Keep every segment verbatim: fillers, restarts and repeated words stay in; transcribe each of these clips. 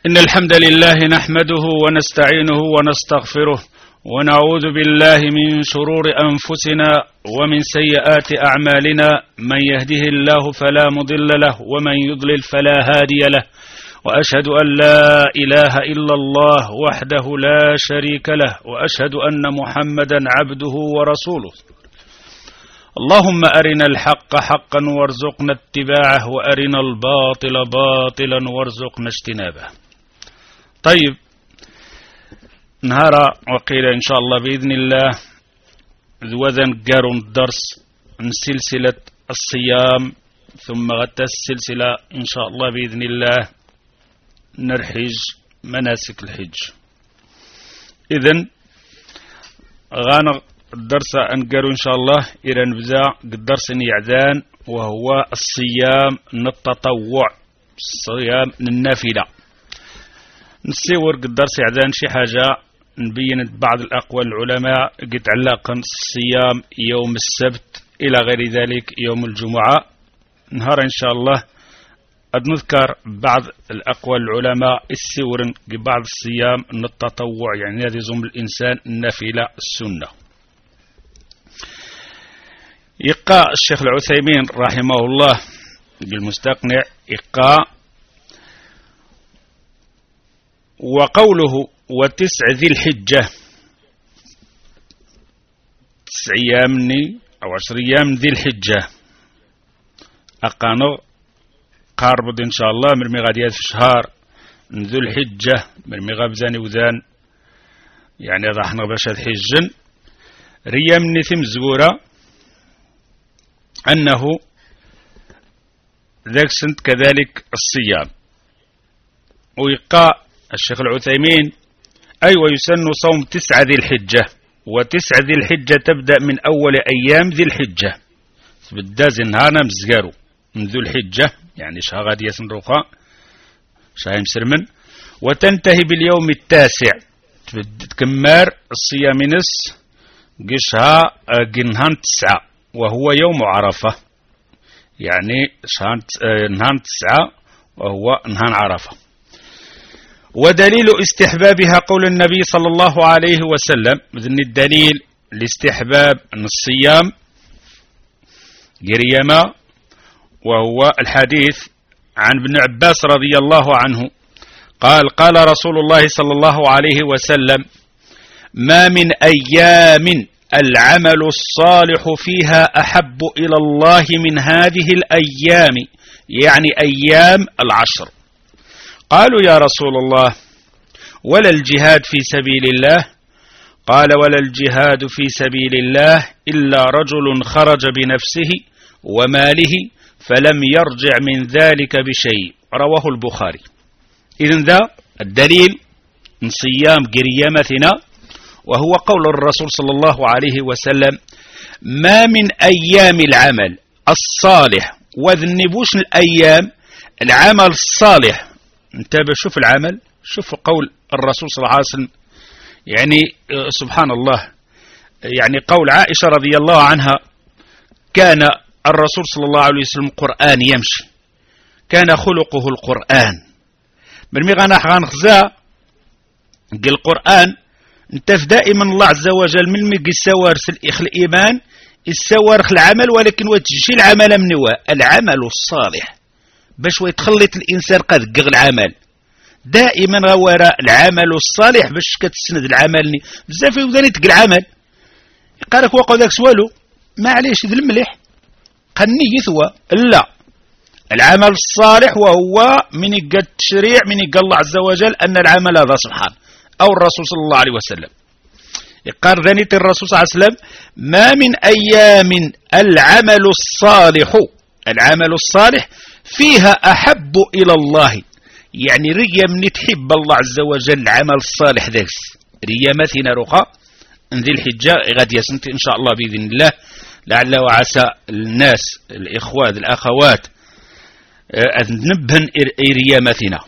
إن الحمد لله نحمده ونستعينه ونستغفره ونعوذ بالله من شرور أنفسنا ومن سيئات أعمالنا. من يهده الله فلا مضل له ومن يضلل فلا هادي له، وأشهد أن لا إله إلا الله وحده لا شريك له، وأشهد أن محمدا عبده ورسوله. اللهم أرنا الحق حقا وارزقنا اتباعه، وأرنا الباطل باطلا وارزقنا اجتنابه. طيب، نهار وقيل إن شاء الله بإذن الله ذوذن قارون الدرس من سلسلة الصيام، ثم غدا السلسلة إن شاء الله بإذن الله نرحج مناسك الحج. إذن غانا الدرس أنقروا إن شاء الله إلى نبدأ الدرس يعذان، وهو الصيام التطوع، الصيام النافلة. نسيور الدرس يعذان شي حاجة نبين بعض الأقوال العلماء قد علاقا الصيام يوم السبت إلى غير ذلك يوم الجمعة. نهار إن شاء الله قد نذكر بعض الأقوال العلماء السور بعض الصيام التطوع، يعني يلزم الإنسان النافلة السنة. يقى الشيخ العثيمين رحمه الله بالمستقنع يقى وقوله وتسع ذي الحجة، تسع أيامني أو عشر أيام ذي الحجة أقانو قارب إن شاء الله مرمي غاديات في شهر ذو الحجة مرمي غابزاني وذان، يعني راح نغبش الحجن ريامني ثم زورة أنه ذاك سنت كذلك الصيام. ويقى الشيخ العثيمين أي أيوة ويسن صوم تسعة ذي الحجة، وتسعة ذي الحجة تبدأ من أول أيام ذي الحجة، بداز نهارنا مزقارو من ذو الحجة، يعني شهر غادي يسن رخاء شهر مسرمن، وتنتهي باليوم التاسع تكمار الصيام نس قشها قنهان تسعة، وهو يوم عرفة، يعني نهان تسعة وهو نهان عرفة. ودليل استحبابها قول النبي صلى الله عليه وسلم، مثل الدليل لاستحباب الصيام قريما، وهو الحديث عن ابن عباس رضي الله عنه قال قال رسول الله صلى الله عليه وسلم: ما من أيام العمل الصالح فيها أحب إلى الله من هذه الأيام، يعني أيام العشر. قالوا يا رسول الله ولا الجهاد في سبيل الله؟ قال ولا الجهاد في سبيل الله إلا رجل خرج بنفسه وماله فلم يرجع من ذلك بشيء، رواه البخاري. إذن ذا الدليل من صيام قريمتنا، وهو قول الرسول صلى الله عليه وسلم: ما من أيام العمل الصالح، وذنبوش الأيام العمل الصالح. انتبه، شوف العمل، شوف قول الرسول صلى الله عليه وسلم، يعني سبحان الله، يعني قول عائشة رضي الله عنها: كان الرسول صلى الله عليه وسلم قرآن يمشي، كان خلقه القرآن. بالمغانا حغان خزاء القرآن انتف دائما الله عز وجل من مقي السوارس الإيمان السوارخ العمل، ولكن وتجي العمل من هو العمل الصالح، باش ويتخلط الإنسان قد قغ العمل دائما وراء العمل الصالح، باش كتسند العمل بزاف يوداني تقل العمل يقالك وقع ذاك سوالو ما عليش ذي الملح قني يثوى. لا، العمل الصالح وهو من يقى التشريع، من يقى الله عز وجل أن العمل هذا سبحان أو الرسول صلى الله عليه وسلم. يقال ذنيت الرسول صلى الله عليه وسلم: ما من أيام العمل الصالح، العمل الصالح فيها أحب إلى الله، يعني ريا من تحب الله عز وجل العمل الصالح ذاك ريا مثنا رقا ذي الحجة غادي يسنت إن شاء الله بإذن الله، لعل وعسى الناس الإخوات الأخوات أذنبهن ريا مثنا.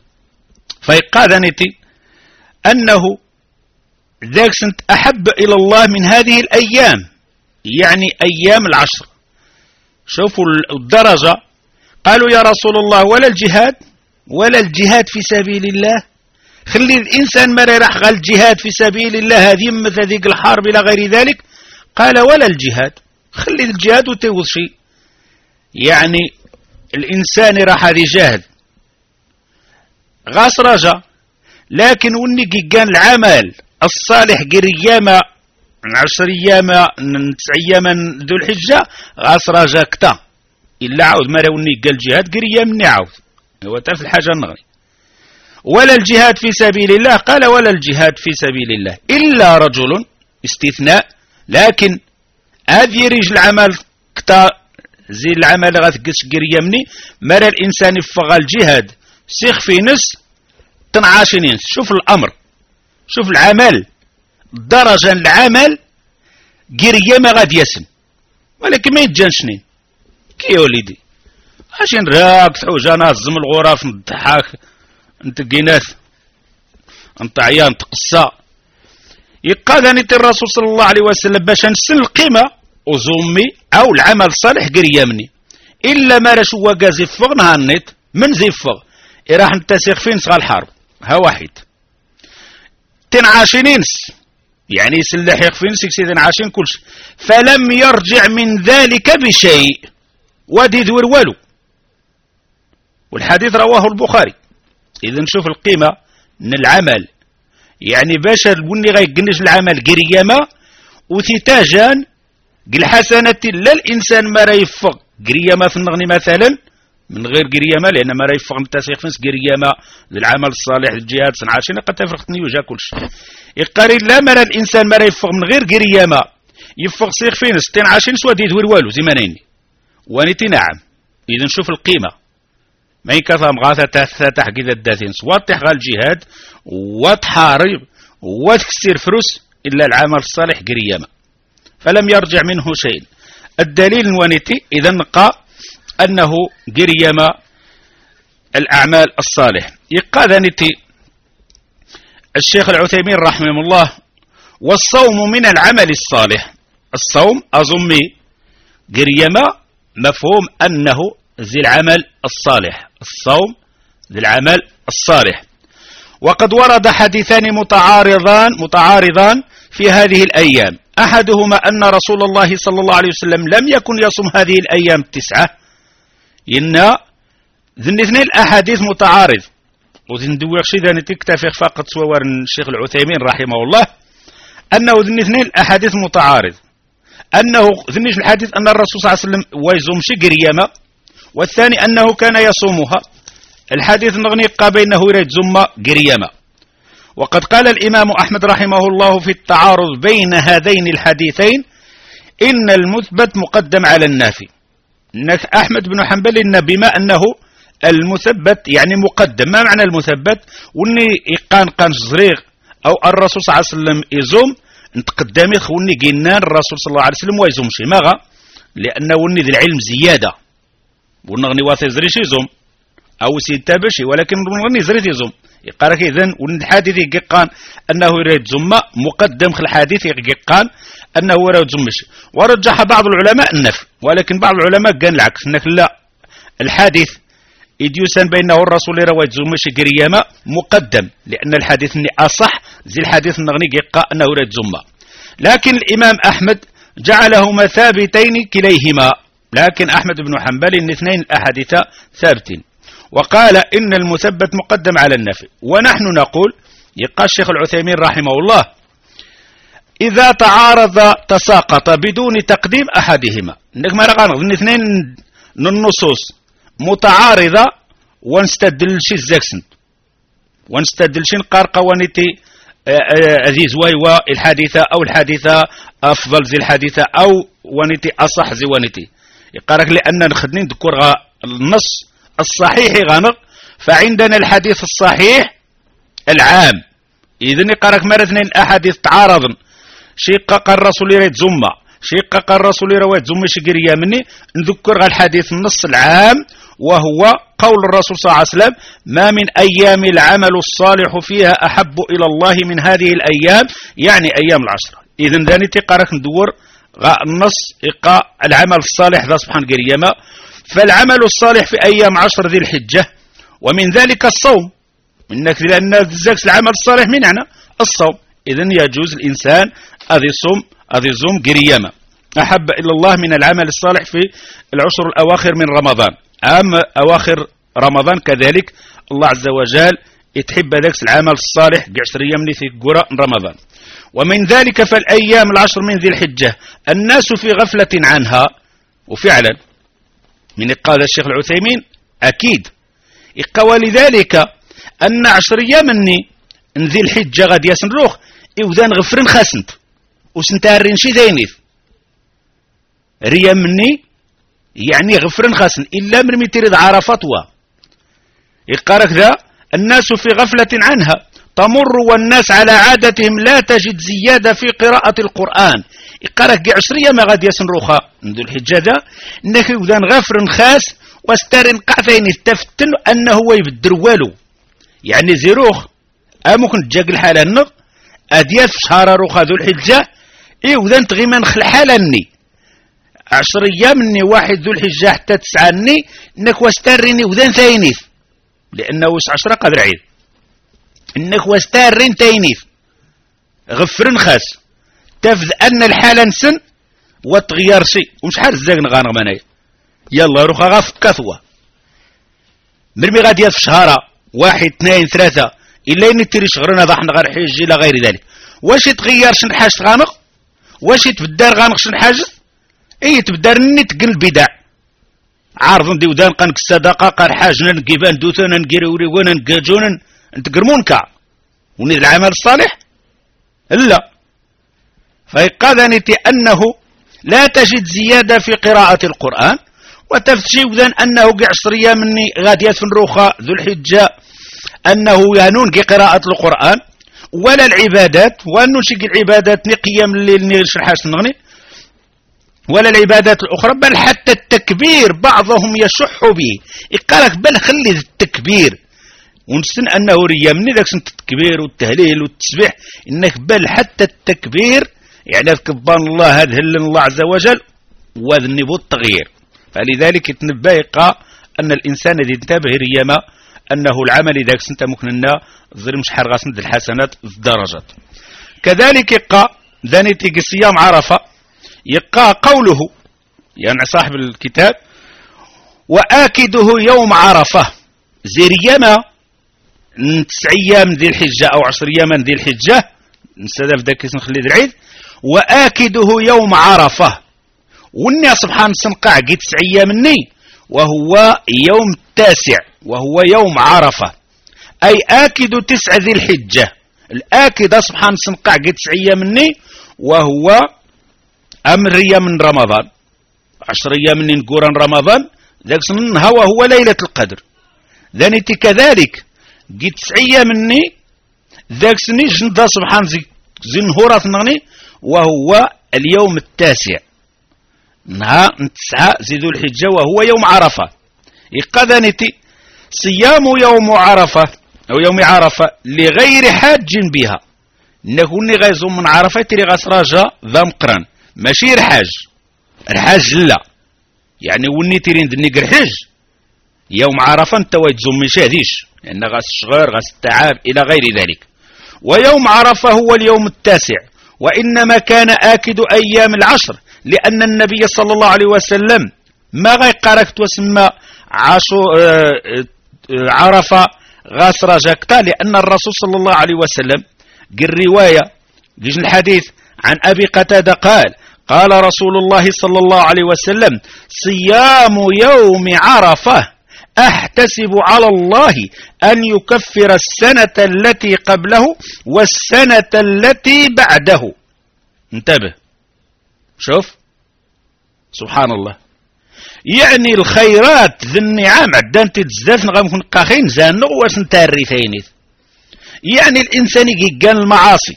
فيقال ذنيتي أنه ذاك سنت أحب إلى الله من هذه الأيام، يعني أيام العشر. شوفوا الدرجة، قالوا يا رسول الله ولا الجهاد؟ ولا الجهاد في سبيل الله. خلي الإنسان ما راح قال الجهاد في سبيل الله هذه مثل ذيك الحرب إلى غير ذلك، قال ولا الجهاد، خلي الجهاد وتوض شيء. يعني الإنسان راح يجاهد غاس رجا، لكن وني كان العمل الصالح قرياما عشر أيام تسع أيام ذو الحجة غاس رجا كتا إلا عاود ما راوني قال الجهاد قريام نعاود هو تعرف الحاجة النغري. ولا الجهاد في سبيل الله، قال ولا الجهاد في سبيل الله إلا رجل، استثناء، لكن هذه رجل العمل كتا زي العمل غتقش قريامني مرة الإنسان يفغى الجهاد سيخ في نس تنعاشنين. شوف الأمر، شوف العمل درجة العمل قريامة غاد يسن، ولكن ما يتجانشنين كي وليدي عشان راك تعوجا نازم الغرف نضحك انت قيناث انت عيان تقصى. يقال أن الرسول صلى الله عليه وسلم باش نسن القيمة وزومي أو العمل الصالح قريامني إلا ما رشو وقا زفغ نهانيت من زفغ إراح نتسيق فين صغى الحرب ها واحد تنعاشينينس يعني يسلح يخفين سيكسي تنعاشين كلش، فلم يرجع من ذلك بشيء ودي دور والو. والحديث رواه البخاري. إذا نشوف القيمة من العمل، يعني باش البني غيقنش العمل قريامة وثيتاجان قل حسنة لا الإنسان ما ريفق قريامة في النغني مثلا من غير قريامة، لأن ما ريفق نتاسيق فنس قريامة للعمل الصالح الجهاد سنعاشين قد تفرقتني وجا كلش. يقاري لا مرى الإنسان ما ريفق من غير قريامة يفق سيق فينس تنعاشين سوا دي دور والو زي ما نيني وانتي نعم. إذا نشوف القيمة ما يكفى مغاثة تحقيد الداثين واتح غال الجهاد واتحارب واتكسر فروس إلا العمل الصالح قريامة فلم يرجع منه شيء. الدليل الوانتي إذا نقى أنه قريامة الأعمال الصالح. يقاذنتي الشيخ العثيمين رحمه الله والصوم من العمل الصالح. الصوم أظمي قريامة مفهوم أنه ذي العمل الصالح، الصوم ذي العمل الصالح. وقد ورد حديثان متعارضان متعارضان في هذه الأيام، أحدهما أن رسول الله صلى الله عليه وسلم لم يكن يصوم هذه الأيام التسعة. إن ذي الاثنين الأحاديث متعارض وذي ندوخ شي ذا نتكتفي فقط صور الشيخ العثيمين رحمه الله أنه ذي الاثنين الأحاديث متعارض. أنه ذي الحديث أن الرسول صلى الله عليه وسلم ويزوم شي قريامة، والثاني أنه كان يصومها. الحديث نغني بينه يريد زم قريامة. وقد قال الإمام أحمد رحمه الله في التعارض بين هذين الحديثين إن المثبت مقدم على النافي. أحمد بن حنبل إن بما أنه المثبت يعني مقدم. ما معنى المثبت؟ وني إقان قان زريغ أو الرسول صلى الله عليه وسلم يزوم نتقدمي خوني قلنا الرسول صلى الله عليه وسلم ويزوم شي ماغا لأنه وني ذي العلم زيادة ونغني واثي زريش يزوم أو سيتابشي ولكن ونغني زريش يزوم. يقارك إذن والحديث يقان أنه يريد زم مقدم في الحديث يقان أنه يريد زمش. ورجح بعض العلماء النفي، ولكن بعض العلماء قال العكس أنك لا الحديث إديوسان بينه الرسول يروي زمش قريامة مقدم لأن الحديث أصح زي الحديث النغني يقا أنه يريد زم. لكن الإمام أحمد جعلهما ثابتين كليهما، لكن أحمد بن حنبل إن اثنين الأحاديث ثابتين وقال إن المثبت مقدم على النفي. ونحن نقول يقال الشيخ العثيمين رحمه الله إذا تعارض تساقط بدون تقديم أحدهما. إنك ما رغانا إن اثنين النصوص متعارضة ونستدلش الزكسن ونستدلش نقارقة ونتي عزيز ويوا الحادثة أو الحادثة أفضل زي الحادثة أو ونتي أصح زي ونتي يقارك لأن نخدنين ذكر النص الصحيح غنق فعندنا الحديث الصحيح العام. إذن يقارك مرة اثنين أحاديث تعارضا شيق الرسول يريد زمة شيق الرسول يريد زمة شقرية مني نذكر الحديث النص العام وهو قول الرسول صلى الله عليه وسلم ما من أيام العمل الصالح فيها أحب إلى الله من هذه الأيام يعني أيام العشرة. إذن ذاني تقارك ندور النص إقاء العمل الصالح ذا سبحان قريمة. فالعمل الصالح في أيام عشر ذي الحجة ومن ذلك الصوم، إنك لأن ذاك العمل الصالح من هنا الصوم. إذن يجوز الإنسان أذي صوم أذي زوم قريما أحب إلى الله من العمل الصالح في العشر الأواخر من رمضان. عام أواخر رمضان كذلك الله عز وجل يتحب ذاك العمل الصالح عشر أيام في قراء رمضان. ومن ذلك فالأيام العشر من ذي الحجة الناس في غفلة عنها. وفعلا من قال الشيخ العثيمين أكيد إقوى لذلك أن عشر أيام من ذي الحجة غادي يسنروخ إوذان غفرن خاسنت وسنتارين شي ذينيف ريا مني يعني غفرن خاسن إلا من متريد عرفات وا يقارك ذا الناس في غفلة عنها تمر والناس على عادتهم لا تجد زيادة في قراءة القرآن. يقارك عشرية ما غادي يسنروخا من ذو الحجة ذا إنك إوذان غفرن خاس واستارن قعفين يستفتن أنه هو يبدر والو يعني زيروخ أمكن تجاق الحالة النغ أدياث شهر روخا ذو الحجة إوذان تغيمان خل حالني عشر أيام مني واحد ذو الحجة حتى تسعاني إنك واستاريني وذان ثاينيف لأنه وش عشرة قدر عيد إنك واستارين ثاينيف غفرن خاس تفذ أن الحالة نسن وتغير شيء ومش حال الزاق نغانغ مناي يلا روخا غاف كثوة مرمي غادي في شهرة واحد اثنين ثلاثة إلا إني تري شغرنا ضحن غير حج إلى غير ذلك. واش تغير شن حاج غانغ واش تبدار غانغ شن حاجة اي تبدار ني تقل البدع عارض ندي ودان قنك الصدقه قال حاجنا نكيفان دوثنا نكيروري وانا نكاجونا نتقرمونكا وني العمل الصالح لا. فيقاذنتي انه لا تجد زياده في قراءه القران وتفتشي وذن انه قعصريه مني غاديات في الروخه ذو الحجه انه يانون قراءه القران ولا العبادات وانه شي العبادات ني قيام الليل ني شرحاش نغني ولا العبادات الأخرى بل حتى التكبير بعضهم يشح به. يقالك بل خلي التكبير ونسن أنه ريا مني ذاك التكبير والتهليل والتسبيح إنك بل حتى التكبير يعني كبان الله هذا هل الله عز وجل وذنبو التغيير. فلذلك يتنبأ أن الإنسان الذي انتبه ريما أنه العمل ذاك سنت ممكن أنه ظلمش حرغة سند الحسنات الدرجات. كذلك يقى ذانيتي صيام عرفة يقى قوله يعني صاحب الكتاب وآكده يوم عرفة زريما تسع أيام ذي الحجة أو عشر أيام ذي الحجة نستدف ذاك نخلي ذي العيد وآكده يوم عرفة والناس سبحان سنقع قد تسع أيام مني وهو يوم التاسع وهو يوم عرفة أي آكد تسع ذي الحجة. الآكد سبحان سنقع قد تسع أيام مني وهو أمر أيام من رمضان عشر أيام من نقوران رمضان ذاك سنن هو هو ليلة القدر ذانيتي كذلك قد تسع أيام مني ذاك سني جندا سبحان زنهورة نغني وهو اليوم التاسع نها تسعة زيدو الحجة وهو يوم عرفة. يقذنتي صيام يوم عرفة أو يوم عرفة لغير حاج بها نكون غيزوم من عرفة تري غسراجة ذا مقران ماشي رحاج رحاج لا يعني وني ترين دنيق رحاج يوم عرفة انت ويتزوم من شاديش لأن غاس الشغير غاس التعاب إلى غير ذلك. ويوم عرفة هو اليوم التاسع وإنما كان آكد أيام العشر لأن النبي صلى الله عليه وسلم ما غيقارك وسمى عشو عرفة غاس رجاكتا لأن الرسول صلى الله عليه وسلم قل رواية جيش الحديث عن أبي قتادة قال قال رسول الله صلى الله عليه وسلم صيام يوم عرفة أحتسب على الله أن يكفر السنة التي قبله والسنة التي بعده. انتبه شوف سبحان الله يعني الخيرات ذي النعام عدان تتزدف نغمكن قاخين زانو وسنتاري ثينيث يعني الإنسان يقال المعاصي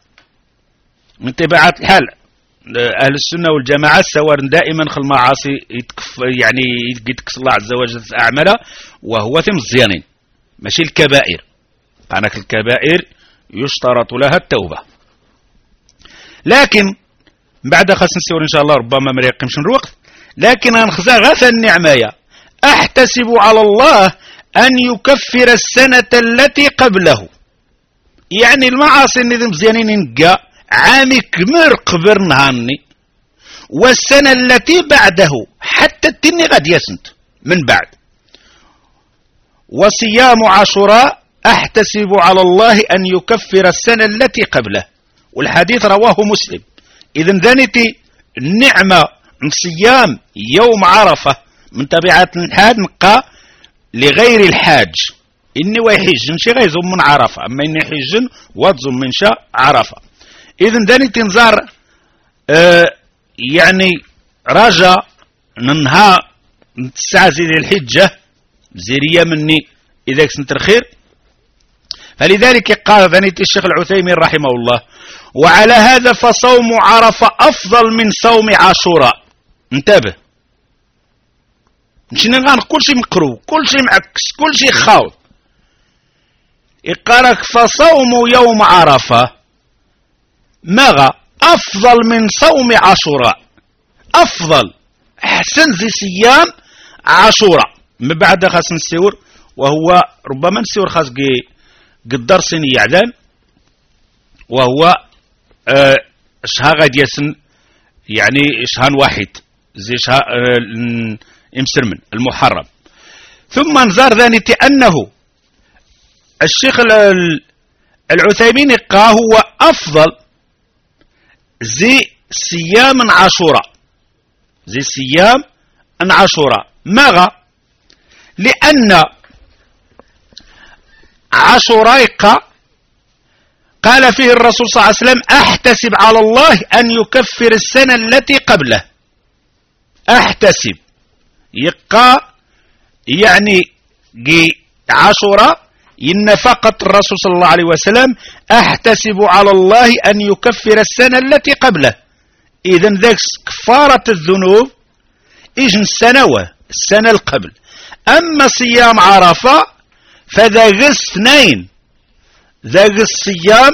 من تبعات الحال أهل السنة والجماعة سوار دائما خل المعاصي يتكف يعني يتكس الله عز وجل أعمله وهو ثم الزيانين ماشي الكبائر. قانك الكبائر يشترط لها التوبة لكن بعد خاص نسير إن شاء الله ربما ما يقيمش الوقت لكن أنخزى غثى النعماية أحتسب على الله أن يكفر السنة التي قبله. يعني المعاصي اللي مزيانين نقا عامي كمر قبر نهاني، والسنة التي بعده حتى التني غد يسنت من بعد. وصيام عاشوراء أحتسب على الله أن يكفر السنة التي قبله، والحديث رواه مسلم. إذن ذنتي النعمة من صيام يوم عرفة من طبيعة الحاج نقا لغير الحاج إني ويحج نشي غيزم من عرفة، أما إني حج واتزم من شاء عرفة. إذن ذنتي نزار آه يعني رجا ننها نتسعى زي الحجة زيرية مني إذا كنت الخير. فلذلك قال ذنيت الشيخ العثيمين رحمه الله: وعلى هذا فصوم عرفة أفضل من صوم عاشوراء. انتبه، مش نغان كل شيء مقروب، كل شيء معكس، كل شيء خاوض. يقالك فصوم يوم عرفة ماغا أفضل من صوم عاشوراء، أفضل أحسن زي صيام عاشوراء. من بعد خاص نسيور، وهو ربما نسيور خاص قدر سني يعدان، وهو اه شهر غادي يسن يعني شهر واحد زي شهر اه امسرمن المحرم. ثم نزار ذاني أنه الشيخ العثيمين قال هو أفضل زي صيام عاشوراء، زي صيام عاشوراء. ماذا؟ لأن عاشوراء قال فيه الرسول صلى الله عليه وسلم: أحتسب على الله أن يكفر السنة التي قبله. أحتسب يقى يعني عاشوراء إن فقط الرسول صلى الله عليه وسلم أحتسب على الله أن يكفر السنة التي قبله. إذن ذاك كفارة الذنوب إجن السنوة السنة القبل. أما صيام عرفة فذاك اثنين، ذاك الصيام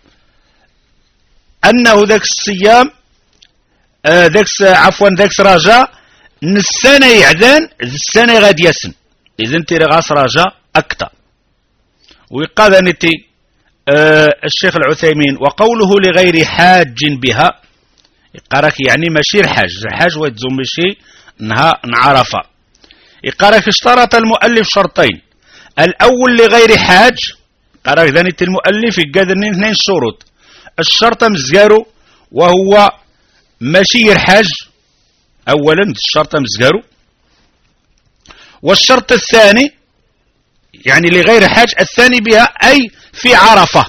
أنه ذاك الصيام آه ذاك عفوا ذاك رجاء السنة يعدان السنة غادي يسن. إذن تيري غاس رجاء أكثر. وقال نتي آه الشيخ العثيمين: وقوله لغير حاج بها يقارك يعني ماشي الحاج، الحاج ويتزوم شيء نها نعرفه. يقارك اشترط المؤلف شرطين: الأول لغير حاج، قارك ذنيت المؤلف يقادرني اثنين شروط. الشرط مزقارو وهو ماشي الحاج، أولا الشرط مزقارو. والشرط الثاني يعني لغير حاج الثاني بها أي في عرفة،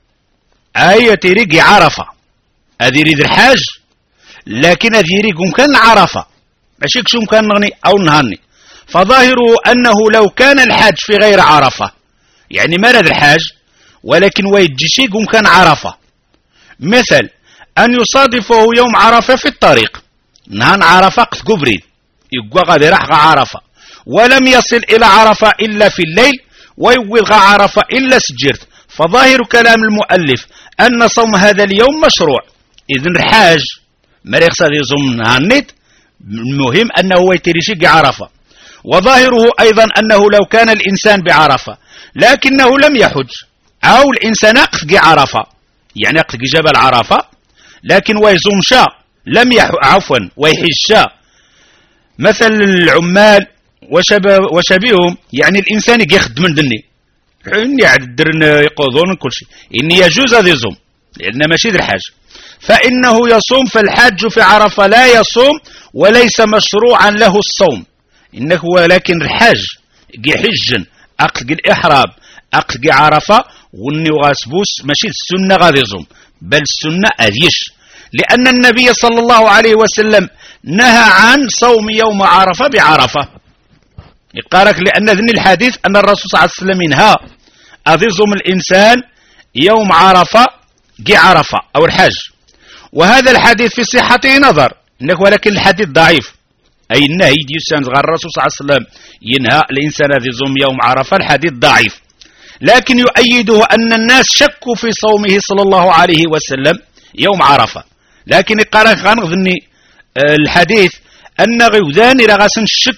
أي تريق عرفة. هذه يريد الحاج لكن هذه يريد مكان عرفة، ماشي كشو مكان نغني أو نهني. فظاهره أنه لو كان الحاج في غير عرفة يعني مرض الحاج ولكن ويجيشي مكان عرفة، مثل أن يصادفه يوم عرفة في الطريق، نهان عرفة قد قبرين يقوى غادي راح عرفة، ولم يصل إلى عرفة إلا في الليل ويوغ عرفة إلا سجرت. فظاهر كلام المؤلف أن صوم هذا اليوم مشروع. إذن الحاج مريخ هذا يصوم هالنت، المهم أنه يتريشي عرفة. وظاهره أيضا أنه لو كان الإنسان بعرفة لكنه لم يحج، أو الإنسان أقفق عرفة يعني أقفق جبل عرفة لكن ويزوم شاء لم يح عفوا ويحج شاء، مثل العمال وشبيههم، يعني الإنسان يخدم من دني إني عدرن يقوضون كل شيء إني يجوز هذا يزوم لأن ماشي ذي الحاج، فإنه يصوم. فالحاج في عرفة لا يصوم وليس مشروعا له الصوم، إنه ولكن الحاج حج أقلق الإحرام أقلق عرفة وني غاسبوس ماشي السنة غادي يصوم، بل السنة أذيش، لأن النبي صلى الله عليه وسلم نهى عن صوم يوم عرفة بعرفة. يقارك لأن ذني الحديث أن الرسول صلى الله عليه وسلم ينهى أذيزم الإنسان يوم عرفة جي عرفة أو الحج. وهذا الحديث في صحته نظر، ولكن الحديث ضعيف، أي النهي يسان غير الرسول صلى الله عليه وسلم ينهى الإنسان يزوم يوم عرفة، الحديث ضعيف. لكن يؤيده أن الناس شكوا في صومه صلى الله عليه وسلم يوم عرفة. لكن قال غنظني الحديث أن غيوذاني لغاسن الشك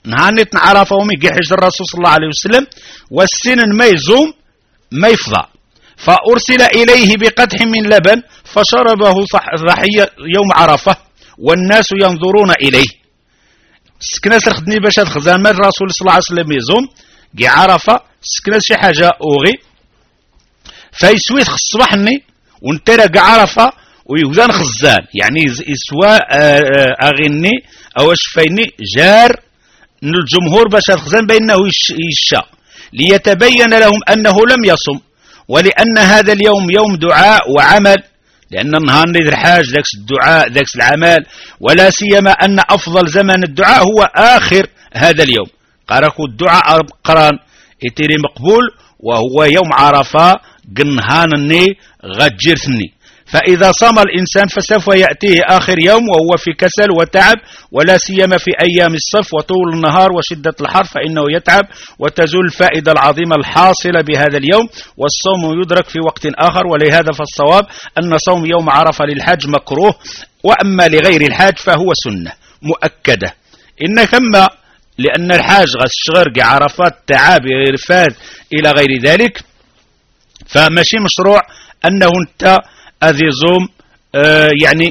نهانيت عرفة ومي حج الرسول صلى الله عليه وسلم والسن ما يزوم ما يفضى فأرسل إليه بقدح من لبن فشربه ضحية يوم عرفة والناس ينظرون إليه. سكناس الخدني باش هاد خزان ما الرسول صلى الله عليه وسلم يزوم كي عرفة سكناس شي حاجة أوغي فيسويت الصباحني ونترى كاع عرفة ويوزان خزان يعني يسوى أغني أو شفيني جار من الجمهور باش هاد خزان بأنه يشا ليتبين لهم أنه لم يصم ولأن هذا اليوم يوم دعاء وعمل لأن النهار ندير الحاج ذاك الدعاء ذاك العمل ولا سيما أن أفضل زمن الدعاء هو آخر هذا اليوم قاركو الدعاء قران يتيري مقبول وهو يوم عرفة قنهانني غجرثني فإذا صام الإنسان فسوف يأتيه آخر يوم وهو في كسل وتعب ولا سيما في أيام الصف وطول النهار وشدة الحر فإنه يتعب وتزول الفائدة العظيمة الحاصلة بهذا اليوم والصوم يدرك في وقت آخر ولهذا فالصواب أن صوم يوم عرفة للحج مكروه وأما لغير الحاج فهو سنة مؤكدة إن كما لأن الحاج غشغر عرفات تعاب إرفاد إلى غير ذلك فماشي مشروع أنه انت أذي زوم آه يعني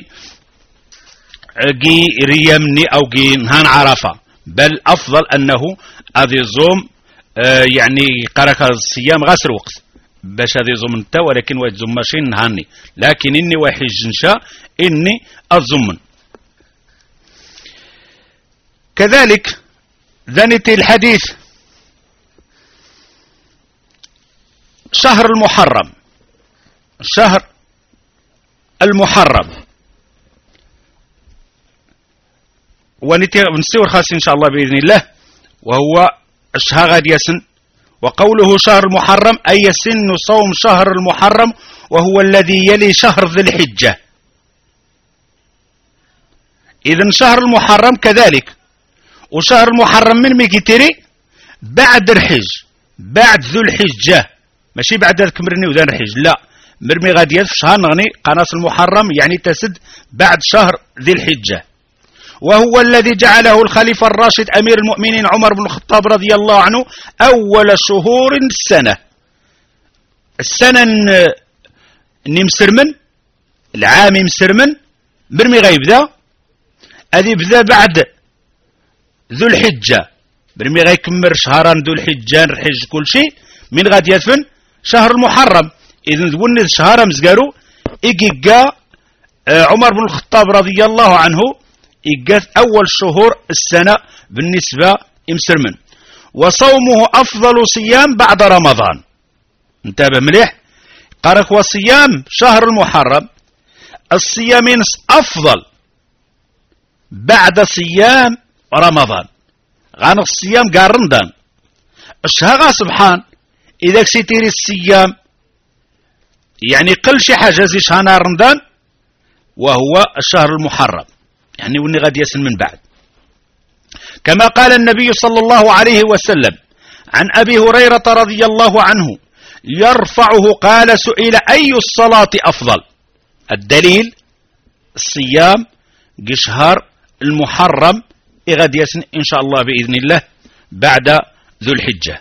جي ريمني أو جي نهان عرفة بل أفضل أنه أذي زوم آه يعني قرك الصيام غسر وقت باش أذي زوم انت ولكن واحد زوم ماشي نهاني لكن إني واحد جنشا إني أزومن كذلك ذنتي الحديث شهر المحرم شهر المحرم ونسيور خاص إن شاء الله بإذن الله وهو الشهر غاد يسن وقوله شهر المحرم أي يسن صوم شهر المحرم وهو الذي يلي شهر ذي الحجة إذن شهر المحرم كذلك وشهر المحرم من ميكتري بعد الحج بعد ذو الحجة ماشي بعد ذلك مرني وذا الحج لا مرمي غادي في شهر نغني قناص المحرم يعني تسد بعد شهر ذي الحجة وهو الذي جعله الخليفة الراشد أمير المؤمنين عمر بن الخطاب رضي الله عنه أول شهور السنة السنة نمسرمن العام مسرمن مرمي غيبدا أذي بدا بعد ذو الحجة مرمي غيكمر شهران ذو الحجة الحج كل شيء من غادي يدفن شهر المحرم إذن ذوني شهر مزقارو إيقا عمر بن الخطاب رضي الله عنه إيقا أول شهور السنة بالنسبة إمسرمن وصومه أفضل صيام بعد رمضان انتبه مليح قارك وصيام شهر المحرم الصيامين أفضل بعد صيام رمضان غان الصيام قارندان الشهر سبحان إذا كسيتيري الصيام يعني قل شي حاجة زي شهر رمضان وهو الشهر المحرم يعني وني غادي يسن من بعد كما قال النبي صلى الله عليه وسلم عن أبي هريرة رضي الله عنه يرفعه قال سئل أي الصلاة أفضل الدليل الصيام شهر المحرم غادي يسن إن شاء الله بإذن الله بعد ذو الحجة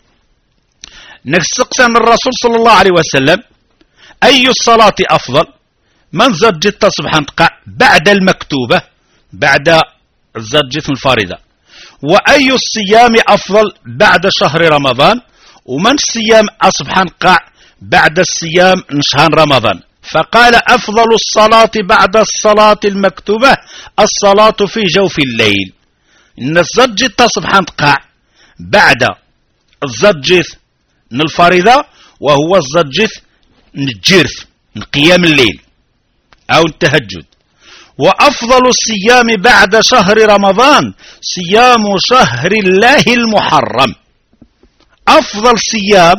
نفس عن الرسول صلى الله عليه وسلم أي الصلاة أفضل من زجت سبحان تقع بعد المكتوبة بعد الزجة الفارضة وأي الصيام أفضل بعد شهر رمضان ومن الصيام سبحان قع بعد الصيام شهر رمضان فقال أفضل الصلاة بعد الصلاة المكتوبة الصلاة في جوف الليل إن الزجة سبحان تقع بعد الزجة الفارضة وهو الزجة الجرث من قيام الليل أو التهجد وأفضل الصيام بعد شهر رمضان صيام شهر الله المحرم أفضل صيام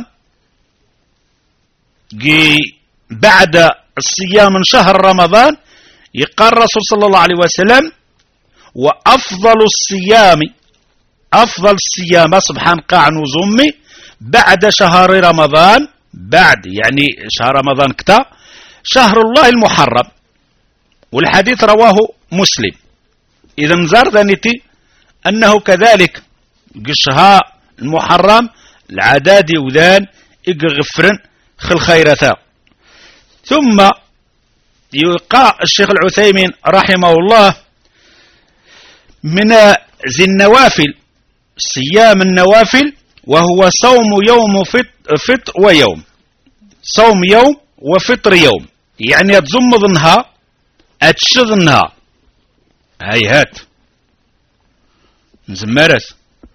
بعد الصيام من شهر رمضان يقال الرسول صلى الله عليه وسلم وأفضل الصيام أفضل الصيام سبحان قاع نزومي بعد شهر رمضان بعد يعني شهر رمضان كتا شهر الله المحرم والحديث رواه مسلم إذا نزار ذنتي أنه كذلك قشها المحرم العدادي وذان إقغفرن خل خيرتا. ثم يقع الشيخ العثيمين رحمه الله من ذي النوافل صيام النوافل، وهو صوم يوم فطر ويوم، صوم يوم وفطر يوم، يعني تزمض نهار أتشذ نهار هيهات مزمرت.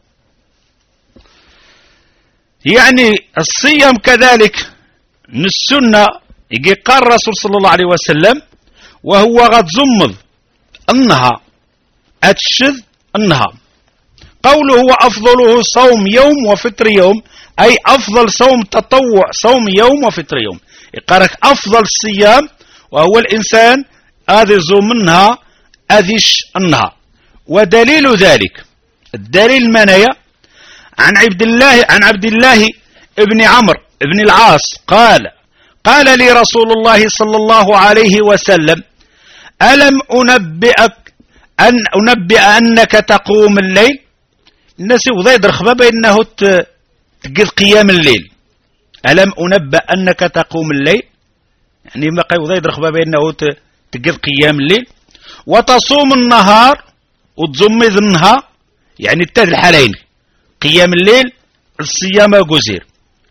يعني الصيام كذلك من السنة يجي قال الرسول صلى الله عليه وسلم وهو غد زمض النهار أتشذ النهار. قوله هو أفضله صوم يوم وفطر يوم، أي أفضل صوم تطوع صوم يوم وفطر يوم. يقارك أفضل الصيام وهو الإنسان هذا زوم النهار أذيش النهار. ودليل ذلك الدليل المنايا عن عبد الله عن عبد الله ابن عمرو ابن العاص قال قال لي رسول الله صلى الله عليه وسلم ألم أنبئك أن أنبئ أنك تقوم الليل. الناس وضيد رخبة بأنه تقض قيام الليل. ألم أنبئ أنك تقوم الليل، يعني ما قال وضيد رخبة بأنه تقض قيام الليل وتصوم النهار وتزمض النهار، يعني التاد الحالين قيام الليل الصيام جزير.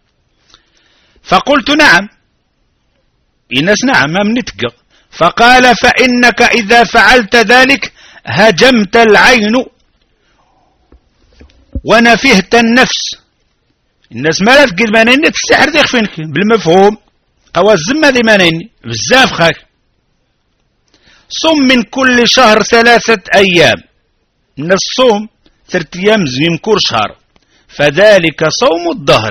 فقلت نعم. الناس نعم ما منتقى. فقال فإنك إذا فعلت ذلك هجمت العين ونفهت النفس. الناس ما لا تقول مانين تستحر ديخ فينك بالمفهوم قوى الزمة ذي مانين بزاف خاك. صم من كل شهر ثلاثة أيام، من الصوم ثلاثة أيام زين كل شهر، فذلك صوم الدهر.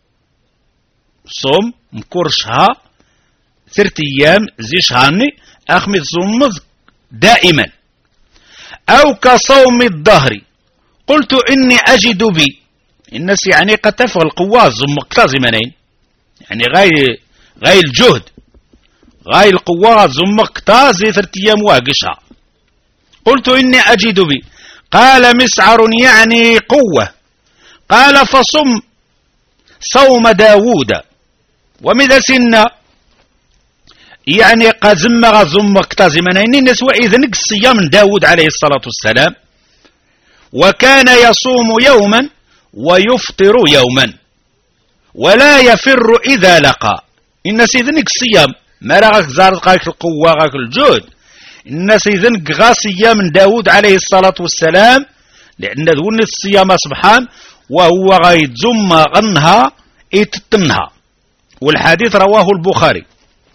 صوم مكور شهر ثلاثة أيام زي شهرني أخمد صوم دائما، أو كصوم الدهر. قلت إني أجد بي. الناس يعني قد تفعل القوة زم مقتازمين، يعني غاية غاية الجهد غاية القوة زم مقتازي ثلاثة أيام واقشها. قلت إني أجد بي. قال مسعر يعني قوة. قال فصم صوم داود ومذا سنة، يعني قد زم غزم مقتازمين الناس وإذن الصيام داود عليه الصلاة والسلام، وكان يصوم يوما ويفطر يوما ولا يفر إذا لقى. الناس إذن الصيام ما راك زارت غاك القوة غاك الجهد. الناس إذن غا صيام داود عليه الصلاة والسلام، لأن دون الصيام سبحان وهو غيتزم غنها إتتنها. والحديث رواه البخاري.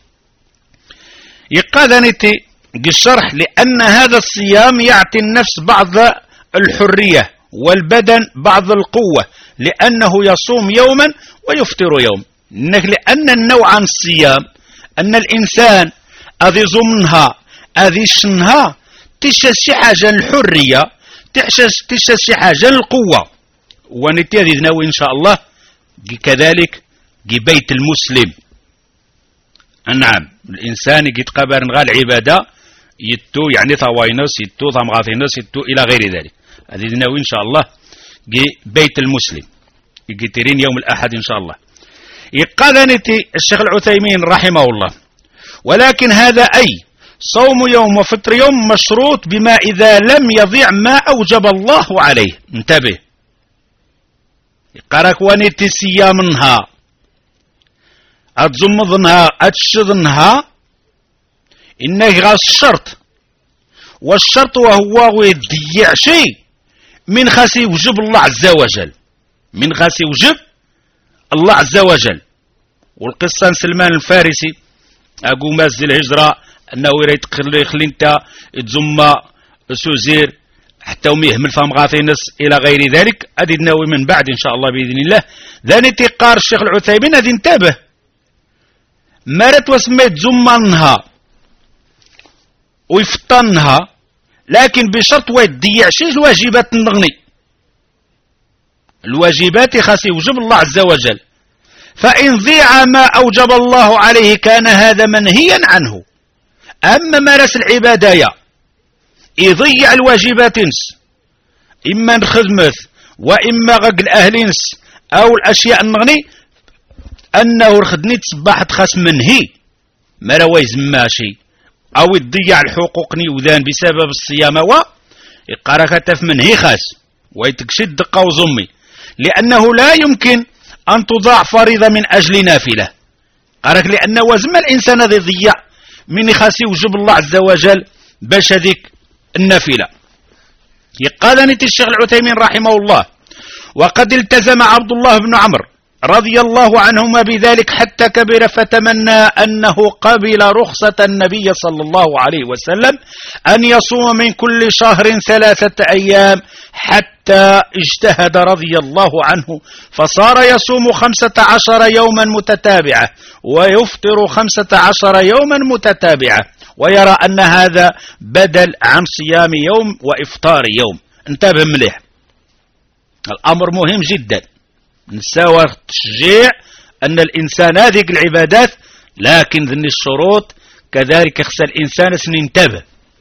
يقاذنتي الشرح لأن هذا الصيام يعطي النفس بعض الحرية والبدن بعض القوة، لأنه يصوم يوما ويفطر يوم. لأن النوع عن الصيام أن الإنسان أذي زمنها أذي شنها تشس شي حاجة الحرية، تحشش تشس شي حاجة القوة. ونتيذ ناوي إن شاء الله كذلك بيت المسلم. نعم الإنسان يتقابل نغا العبادة يتو يعني ثواينس يتو ثمغاثينس يتو إلى غير ذلك. هذه ناوي إن شاء الله بيت المسلم يقترين يوم الأحد إن شاء الله. يقاذنتي الشيخ العثيمين رحمه الله. ولكن هذا أي صوم يوم وفطر يوم مشروط بما إذا لم يضيع ما أوجب الله عليه. انتبه يقارك ونتي صيامنها أتزمضنها أتشذنها إنه غاس الشرط، والشرط وهو يضيع شيء من خاسي وجب الله عز وجل، من خاسي وجب الله عز وجل. والقصة سلمان الفارسي أقو ماز الهجرة أنه يريد يخلي انت تزم سوزير حتى وميه من فهم غاثينس إلى غير ذلك. أدي النووي من بعد إن شاء الله بإذن الله. ذاني تقار الشيخ العثيمين أدي انتبه مرت وسميت زمانها ويفطنها، لكن بشرط ويضيع شي الواجبات النغني. الواجبات خاص يوجب الله عز وجل، فإن ضيع ما أوجب الله عليه كان هذا منهيا عنه. أما مارس العبادة يضيع الواجبات إما نخدمت وإما غق الأهلينس أو الأشياء النغني أنه رخدني تصبحت خاص منهي ما روا يزماشي أو يضيع الحقوق نيوذان بسبب الصيام و يقارك تف منهي خاص ويتكشد دقة وزمي لأنه لا يمكن أن تضاع فريضة من أجل نافلة قارك لأنه وزم الإنسان هذا يضيع من خاص يوجب الله عز وجل باش هذيك النافلة. يقال نتي الشيخ العثيمين رحمه الله وقد التزم عبد الله بن عمرو رضي الله عنهما بذلك حتى كبر فتمنى أنه قبل رخصة النبي صلى الله عليه وسلم أن يصوم من كل شهر ثلاثة أيام حتى اجتهد رضي الله عنه فصار يصوم خمسة عشر يوما متتابعة ويفطر خمسة عشر يوما متتابعة ويرى أن هذا بدل عن صيام يوم وإفطار يوم. انتبه مليح الأمر مهم جدا نساوى تشجيع أن الإنسان هذه العبادات لكن ذن الشروط كذلك خص الإنسان سننتبه.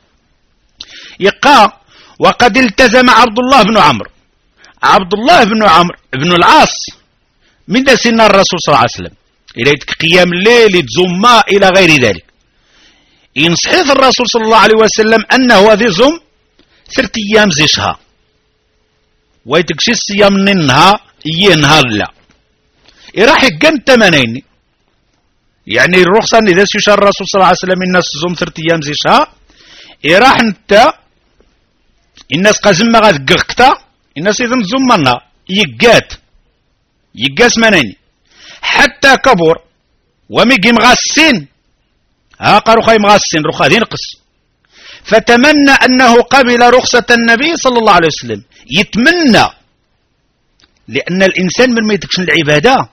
يقع وقد التزم عبد الله بن عمرو عبد الله بن عمرو بن العاص من ذا سن الرسول صلى الله عليه وسلم إلى قيام الليل تزما إلى غير ذلك ينصحيث الرسول صلى الله عليه وسلم أنه هذه زم ثلاث أيام زيشها ويتكشي الصيام منها ينهار لا راح يقن تمانين يعني الرخصة إذا سيشار الرسول صلى الله عليه وسلم الناس زم ثلاث أيام زيشها راح انت الناس قازم غاد قرقتا الناس إذا زمنا يقات يقاس منين حتى كبر وميقي مغاسين ها قالوا خاي مغاسين رخا ذي نقص فتمنى أنه قبل رخصة النبي صلى الله عليه وسلم يتمنى لأن الإنسان من ما يتكشن العبادة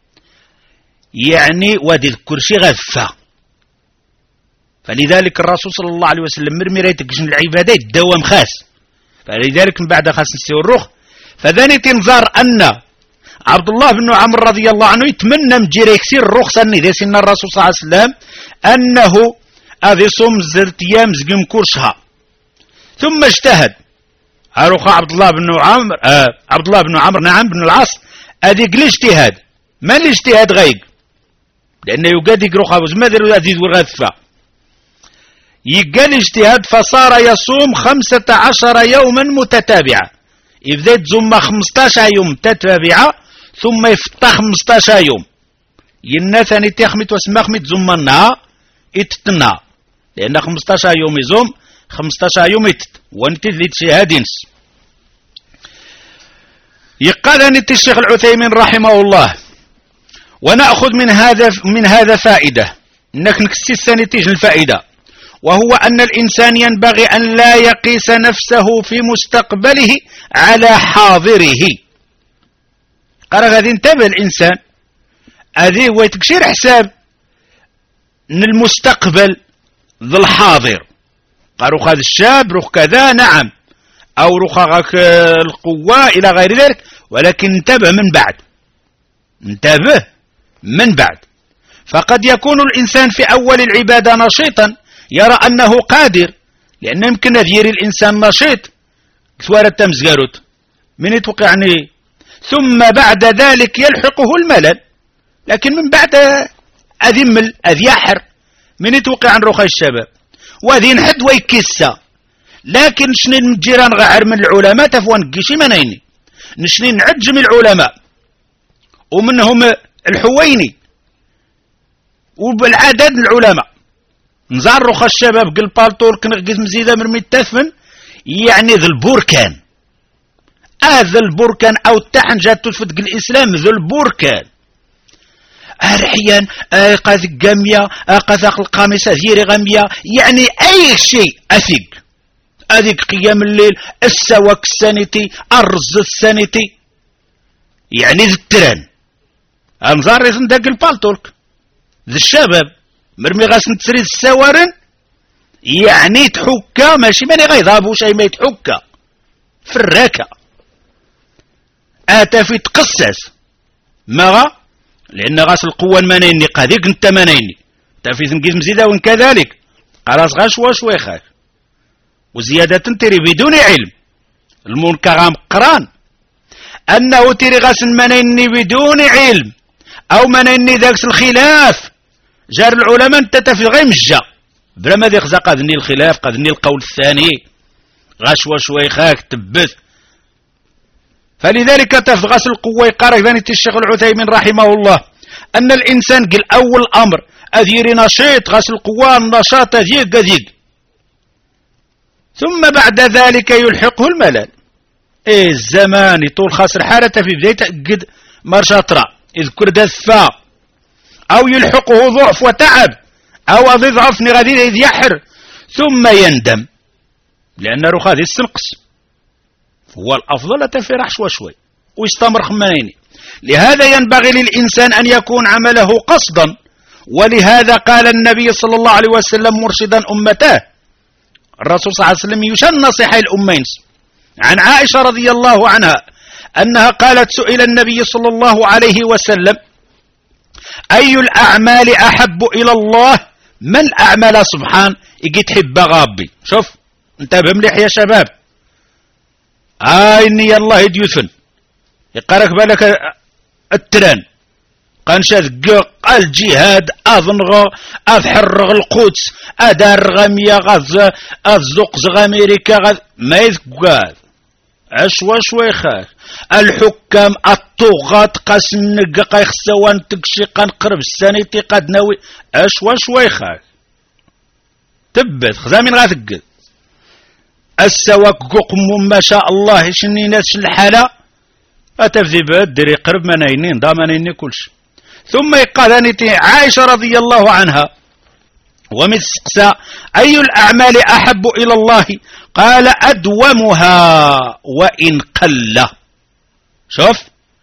يعني وادي الكل شيء غفة فلذلك الرسول صلى الله عليه وسلم مرمي يتكشن العبادة يدوم خاص فلذلك من بعد خاص نسيو الروح فذاني تنظر أن عبد الله بن عمرو رضي الله عنه يتمنى مجيري كسير الرخصة أن إذا سن الرسول صلى الله عليه وسلم أنه أذي صوم زرت أيام زقم كرشها ثم اجتهد أروخ عبد الله بن عمرو آه عبد الله بن عمرو نعم بن العاص أذيك الاجتهاد ما الاجتهاد غيق لأنه يقاد يقروخ أبو زمادر وأذيد وغثفة يقال اجتهاد فصار يصوم خمسة عشر يوما متتابعة إذا تزم خمستاشر يوم تتابعة ثم يفطر خمستاشر يوم ينا ثاني تخمت واسمخمت زمنا اتتنا لأن خمستاشر يوم يزوم خمستاشر يوم اتت وانتد لتشهادينس. يقال أنت الشيخ العثيمين رحمه الله ونأخذ من هذا من هذا فائدة انك نكسي السنتيج الفائدة وهو أن الإنسان ينبغي أن لا يقيس نفسه في مستقبله على حاضره. قال غادي انتبه الإنسان هذه هو تكشير حساب ان المستقبل ذو الحاضر قالوا هذا الشاب روح كذا نعم أو روح القوة إلى غير ذلك ولكن انتبه من بعد انتبه من بعد فقد يكون الإنسان في أول العبادة نشيطا يرى أنه قادر لأن يمكن يدير الإنسان نشيط ثوار التمزقاروت من يتوقعني ثم بعد ذلك يلحقه الملل لكن من بعد أذمل أذيحر من يتوقع عن رخي الشباب وذي نحد ويكسا لكن شنين الجيران غير من العلماء تفوان قشي منيني نشنين نعجم العلماء ومنهم الحويني وبالعدد العلماء نزار رخى الشباب قل بالطور كنغيز مزيدة من متثمن يعني ذا البركان هذا آه البركان او التحن جات تلفت الاسلام ذا البركان أرحيان قاذ قامية قاذ القامسة زيري غامية يعني أي شيء أثق أذيك قيام الليل السواك السنتي أرز السنتي يعني ذي التران أنظار يزن داق البالتولك ذي الشباب مرمي غاسن تسريد السوارن يعني تحكا ماشي ماني غيظابو شي ما يتحكا في الراكة آتا في تقصص ما لأن غاس القوة المنيني قاديك انت منيني تافي تنقيز مزيدة وان كذلك قراص غاش واش ويخاك وزيادة تنتري بدون علم المنكر مقران أنه تيري غاس منيني بدون علم أو منيني ذاك الخلاف جار العلماء انت تفي غير مجا بلا ما ذي خزا قادني الخلاف قادني القول الثاني غشوة شوي خاك تبث. فلذلك تفغس القوة يقارك ذاني الشيخ العثيمين رحمه الله أن الإنسان قل أول أمر أذير نشيط غسل القوة النشاط ذيق ذيق ثم بعد ذلك يلحقه الملل. إيه الزمان طول خاصر حالة في بداية قد مرشاطرة اذكر دثا أو يلحقه ضعف وتعب أو ضعفني غادي إذ يحر ثم يندم لأن روح هذه السنقص. هو الأفضل تفرح شوي شوي ويستمر خمانين. لهذا ينبغي للإنسان أن يكون عمله قصدا. ولهذا قال النبي صلى الله عليه وسلم مرشدا أمته الرسول صلى الله عليه وسلم يشن نصيحة الأمين عن عائشة رضي الله عنها أنها قالت سئل النبي صلى الله عليه وسلم أي الأعمال أحب إلى الله من الأعمال سبحان يجي تحب غابي. شوف انتبه مليح يا شباب آه إني الله يديوثن يقارك بالك التران قنشاد الجهاد أظنغ أفحرغ القدس أدار غمية غز أزقز أمريكا غز ما يذكر أشوى شوي خاك الحكام الطغاة قاسم نقا يخسوان تكشي قنقرب السانيتي قد ناوي أشوى شوي خاك تبت خزامين غاثقل السواك ققم ما شاء الله شني ناس الحالة أتفذي بادري قرب مناينين ضامنين كلش. ثم يقال عائشة رضي الله عنها ومسقسا أي الأعمال أحب إلى الله قال أدومها وإن قل. شوف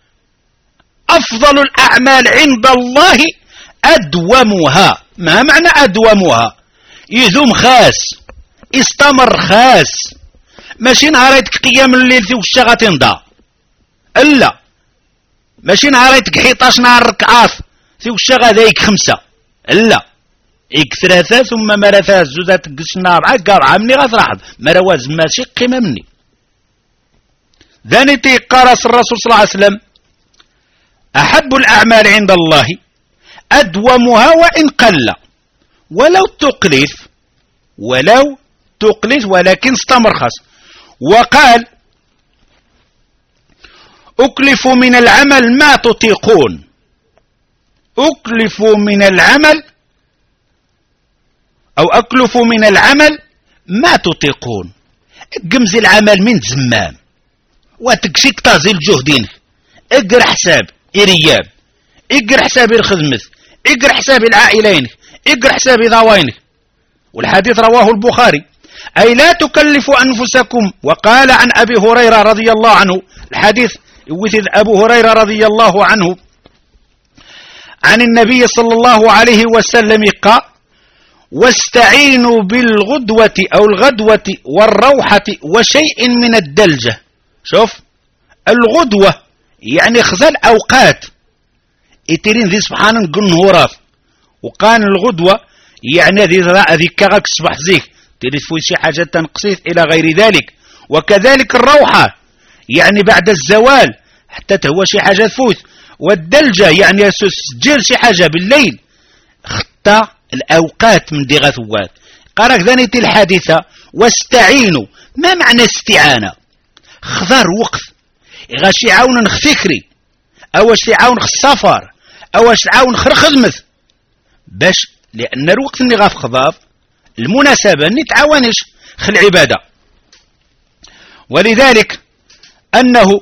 أفضل الأعمال عند الله أدومها. ما معنى أدومها؟ يذوم خاس استمر خاس ماشي نهاريتك قيام الليل في وشا غتنضى الا ماشي نهاريتك حيطاش نهار ركعات في وشا غادايك خمسة الا إيك ثلاثة ثم مرثا زوزات قسنا بعد قارعة مني غتراحض مرواز ماشي قيمة مني. ذانيتي قارس الرسول صلى الله عليه وسلم أحب الأعمال عند الله أدومها وإن قل ولو تقلف ولو تقلف ولكن استمر خاص. وقال أكلف من العمل ما تطيقون أكلف من العمل أو أكلف من العمل ما تطيقون. قمز العمل من زمام وتكشيك تازيل جهدين اقر حساب إرياب اقر حساب الخدمة اقر حساب العائلين اقر حساب ضوائنك. والحديث رواه البخاري أي لا تكلفوا أنفسكم. وقال عن أبي هريرة رضي الله عنه الحديث يوثد أبو هريرة رضي الله عنه عن النبي صلى الله عليه وسلم قال واستعينوا بالغدوة أو الغدوة والروحة وشيء من الدلجة. شوف الغدوة يعني خزال أوقات اترين ذي سبحانه نقول نهوراف. وقال الغدوة يعني ذي ذي كغاك صبح زيك تريد فوي شي حاجة تنقصيث إلى غير ذلك. وكذلك الروحة يعني بعد الزوال حتى تهوى شي حاجة تفوت. والدلجة يعني سجل شي حاجة بالليل خطة الأوقات من دي غثوات. قالك ذانيت الحادثة واستعينوا. ما معنى استعانة؟ خضار وقت غاشي عاون نخ فكري أو اش عاون خ السفر أو اش عاون خر خدمث باش لأن الوقت اللي غاف خضاف المناسبة نتعاونش خل العبادة. ولذلك أنه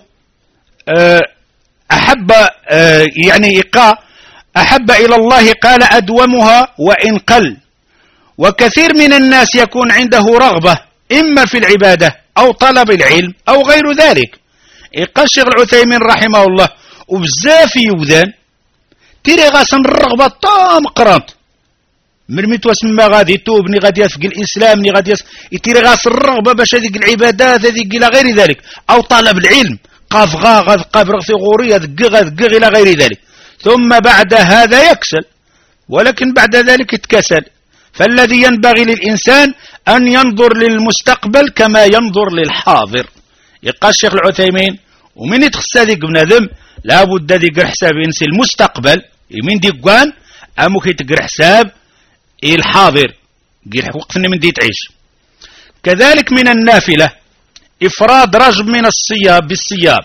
أحب يعني إقاء أحب إلى الله قال أدومها وإن قل. وكثير من الناس يكون عنده رغبة إما في العبادة أو طلب العلم أو غير ذلك. إقاء الشيخ العثيمين رحمه الله وبزاف يوذان تيري غاسن الرغبة طام قرانت مرميت واسمى غادي توب ني غادي يفق الإسلام ني غادي يتيري غاس الرغبة باش هذيك العبادات هذيك إلى غير ذلك أو طلب العلم قاف غا غاد قابر في غورية دقغ دقغ إلى غير ذلك. ثم بعد هذا يكسل ولكن بعد ذلك يتكسل. فالذي ينبغي للإنسان أن ينظر للمستقبل كما ينظر للحاضر. يبقى الشيخ العثيمين ومن يتخص هذيك بنادم لابد ديقر حساب ينسي المستقبل من ديقوان امو كي تقر حساب الحاضر قيل وقتني من دي تعيش. كذلك من النافلة افراد رجب من الصيام بالصيام،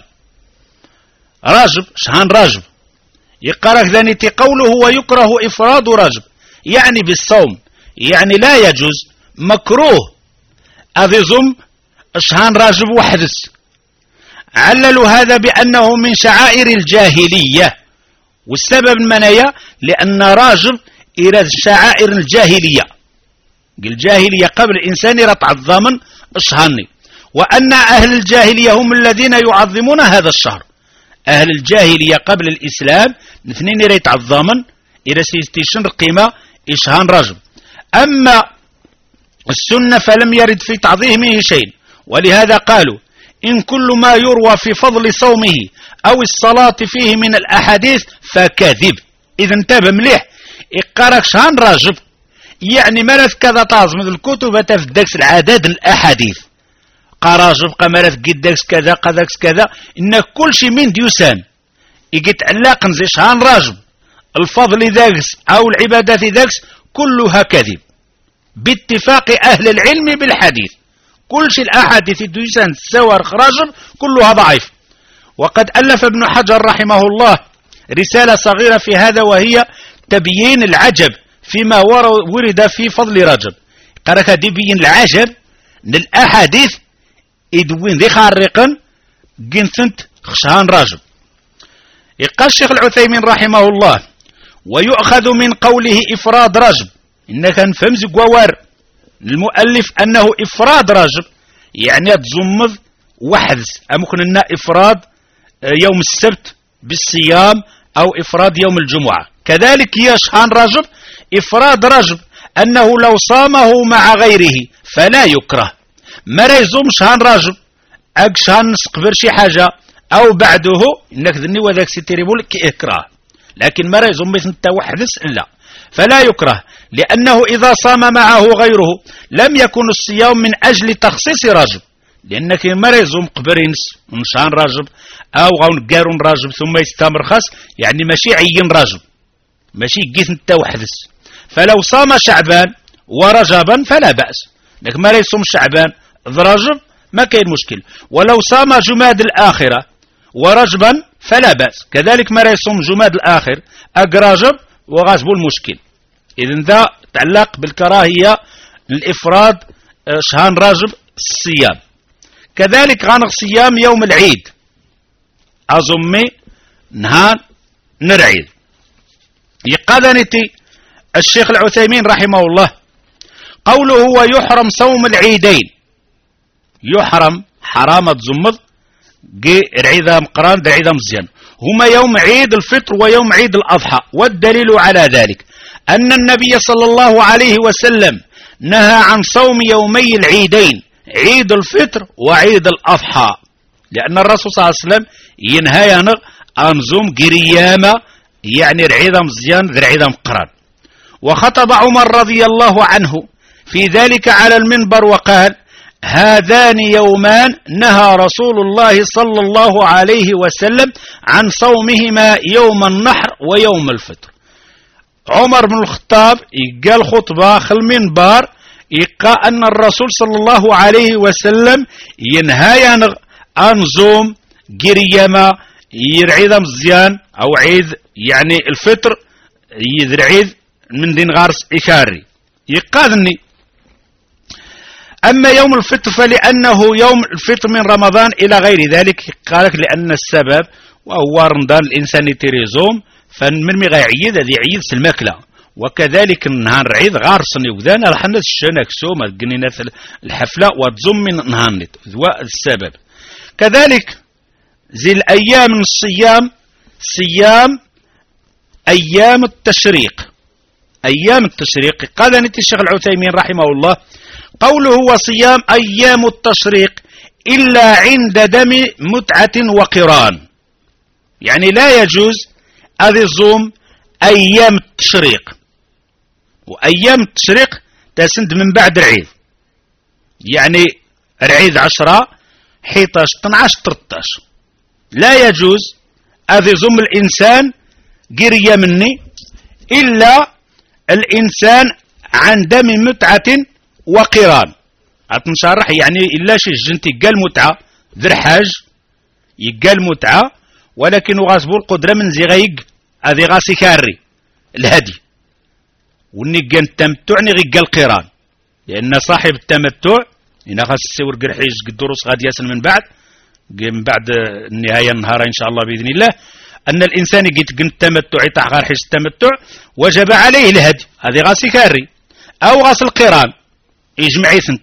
رجب شهان رجب يقرأ ذنيتي قوله ويكره افراد رجب يعني بالصوم، يعني لا يجوز مكروه اذي زم شهان رجب وحدث. عللوا هذا بأنه من شعائر الجاهلية، والسبب المنايا لأن راجب إلى شعائر الجاهلية، الجاهلية قبل الإنسان يرتع الضامن الشهرني، وأن أهل الجاهلية هم الذين يعظمون هذا الشهر. أهل الجاهلية قبل الإسلام اثنين يرتع الضامن إلى سيستيشن قيمة إشهان رجب. أما السنة فلم يرد في تعظيمه شيء، ولهذا قالوا إن كل ما يروى في فضل صومه أو الصلاة فيه من الأحاديث فكاذب. إذا انتبه مليح إقارك شهان راجب يعني مالت كذا تعظم الكتب تفدكس العدد الأحاديث قراجب قمالت قدكس كذا قذاكس كذا إن كل شيء من ديوسان يجت علاقا زي شهان راجب الفضل ذاكس أو العبادات ذاكس كلها كذب باتفاق أهل العلم بالحديث. كل شيء الأحاديث الديوسان سوار خراجب كلها ضعيف. وقد ألف ابن حجر رحمه الله رسالة صغيرة في هذا وهي تبيين العجب فيما ورد في فضل رجب. قالك تبيين العجب للأحاديث إدوين ذي خارقا جنسنت خشان رجب. يقال الشيخ العثيمين رحمه الله ويؤخذ من قوله إفراد رجب إنك نفهمز قوار المؤلف أنه إفراد رجب يعني تزمض وحدث أمكن أن إفراد يوم السبت بالصيام أو إفراد يوم الجمعة. كذلك يشهان رجب إفراد رجب أنه لو صامه مع غيره فلا يكره. ما يزوم شهان رجب أك شهان نسقبر شي حاجة أو بعده إنك ذني وذاك ستريبول كإكراه، لكن ما يزوم مثل وحدث لا فلا يكره، لأنه إذا صام معه غيره لم يكن الصيام من أجل تخصيص رجب، لأنك ما يزوم قبرينس من شهان رجب أو غون قارون رجب ثم يستمر خاص يعني ماشي عين رجب ماشي قيث انت وحدث. فلو صام شعبان ورجبا فلا بأس، لكن ما يصوم شعبان ذرجب ما كاين مشكل. ولو صام جماد الآخرة ورجبا فلا بأس، كذلك ما يصوم جماد الآخر أقراجب وغاسب المشكل. إذن ذا تعلق بالكراهية الإفراد شهان رجب الصيام. كذلك غانق صيام يوم العيد أظمي نهان نرعيد. يقاذنتي الشيخ العثيمين رحمه الله قوله هو يحرم صوم العيدين، يحرم حرامة زمض جي العيدة مقران دا عيدة مزيان هما يوم عيد الفطر ويوم عيد الأضحى. والدليل على ذلك أن النبي صلى الله عليه وسلم نهى عن صوم يومي العيدين عيد الفطر وعيد الأضحى، لأن الرسول صلى الله عليه وسلم ينهى عن زوم قريامة يعني العيدة مزيان ذي العيدة مقران. وخطب عمر رضي الله عنه في ذلك على المنبر وقال هذان يومان نهى رسول الله صلى الله عليه وسلم عن صومهما يوم النحر ويوم الفطر. عمر بن الخطاب قال خطبة خل المنبر يقى أن الرسول صلى الله عليه وسلم ينهى عن زوم قريما يرعيد مزيان أو عيد يعني الفطر يذر عيد من دين غارس إكاري يقاذني. أما يوم الفطر فلأنه يوم الفطر من رمضان إلى غير ذلك قالك لأن السبب وهو رمضان الإنسان يتريزوم فمن مغا يعيد هذه يعيد الماكلة. وكذلك النهار عيد غارسن يوذان الحنس الشنك سوما قنينة الحفلة وتزم من نهار نت السبب. كذلك زي الأيام من الصيام صيام أيام التشريق. أيام التشريق قال نتي الشيخ العثيمين رحمه الله قوله هو صيام أيام التشريق إلا عند دم متعة وقران، يعني لا يجوز أن يصوم أيام التشريق، وأيام التشريق تسند من بعد العيد، يعني العيد عشرة حيطاش اثناش ترطاش. لا يجوز أذي زم الإنسان قرية مني إلا الإنسان عن دم متعة وقران. أتنشرح يعني إلا شي جنتي قال متعة ذر حاج يقال متعة، ولكن غاسبو القدرة من زغيق هذه غاسي كاري الهدي ونقى التمتع نغيق القران، لأن صاحب التمتع هنا خاص السور قرحيج الدروس غادي يسن من بعد من بعد النهاية النهار إن شاء الله بإذن الله، أن الإنسان يقيت التمتع يطع غير حيج التمتع وجب عليه الهدي، هذه غاسي كاري أو غاس القران يجمع يثنت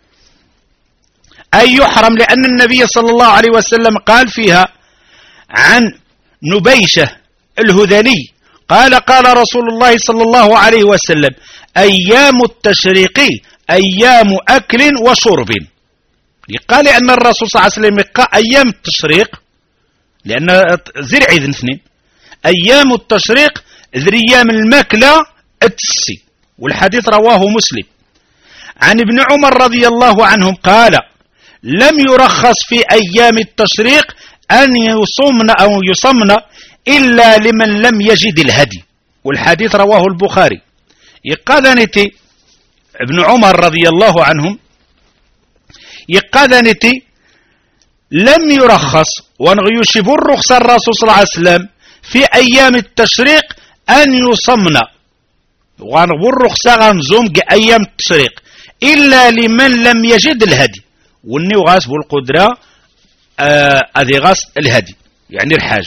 أي يحرم، لأن النبي صلى الله عليه وسلم قال فيها عن نبيشة الهذلي قال قال رسول الله صلى الله عليه وسلم أيام التشريق أيام أكل وشرب. قال لأن الرسول صلى الله عليه وسلم قال أيام التشريق لأن زرع إذن اثنين، أيام التشريق ذري أيام الماكلة التسي، والحديث رواه مسلم. عن ابن عمر رضي الله عنهم قال لم يرخص في أيام التشريق أن يصمن أو يصمن إلا لمن لم يجد الهدي، والحديث رواه البخاري. يقاذنتي ابن عمر رضي الله عنهم يقاذنتي لم يرخص ونغيشب الرخصة الرسول صلى الله عليه وسلم في أيام التشريق أن يصمن ونغبو الرخصة غنزوم أيام التشريق إلا لمن لم يجد الهدي، واني غاس بالقدرة هذه آه غاس الهدي يعني الحاج.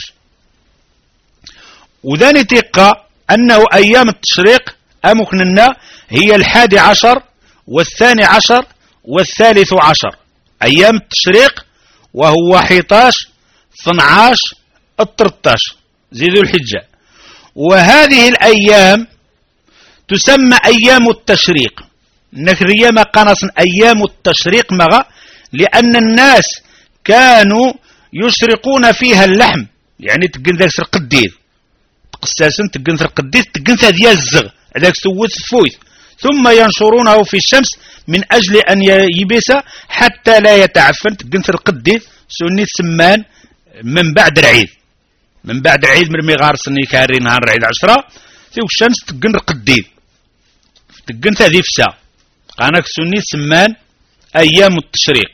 وذاني تيقى أنه أيام التشريق أمكننا هي الحادي عشر والثاني عشر والثالث عشر أيام التشريق، وهو حيطاش اثناش الترطاش زيدوا الحجة. وهذه الأيام تسمى أيام التشريق، نكرية ما قنص أيام التشريق مغا، لأن الناس كانوا يشرقون فيها اللحم، يعني تقن ذاك القديد تقساسا تقن القديد تقن ديال الزغ هذاك سوت فويت، ثم ينشرونه في الشمس من أجل أن يبس حتى لا يتعفن. تقن القديد سني سمان من بعد العيد، من بعد العيد من ميغار سني كاري نهار العيد عشرة في الشمس تقن القديد تقن ذي فسا قانك سني سمان أيام التشريق.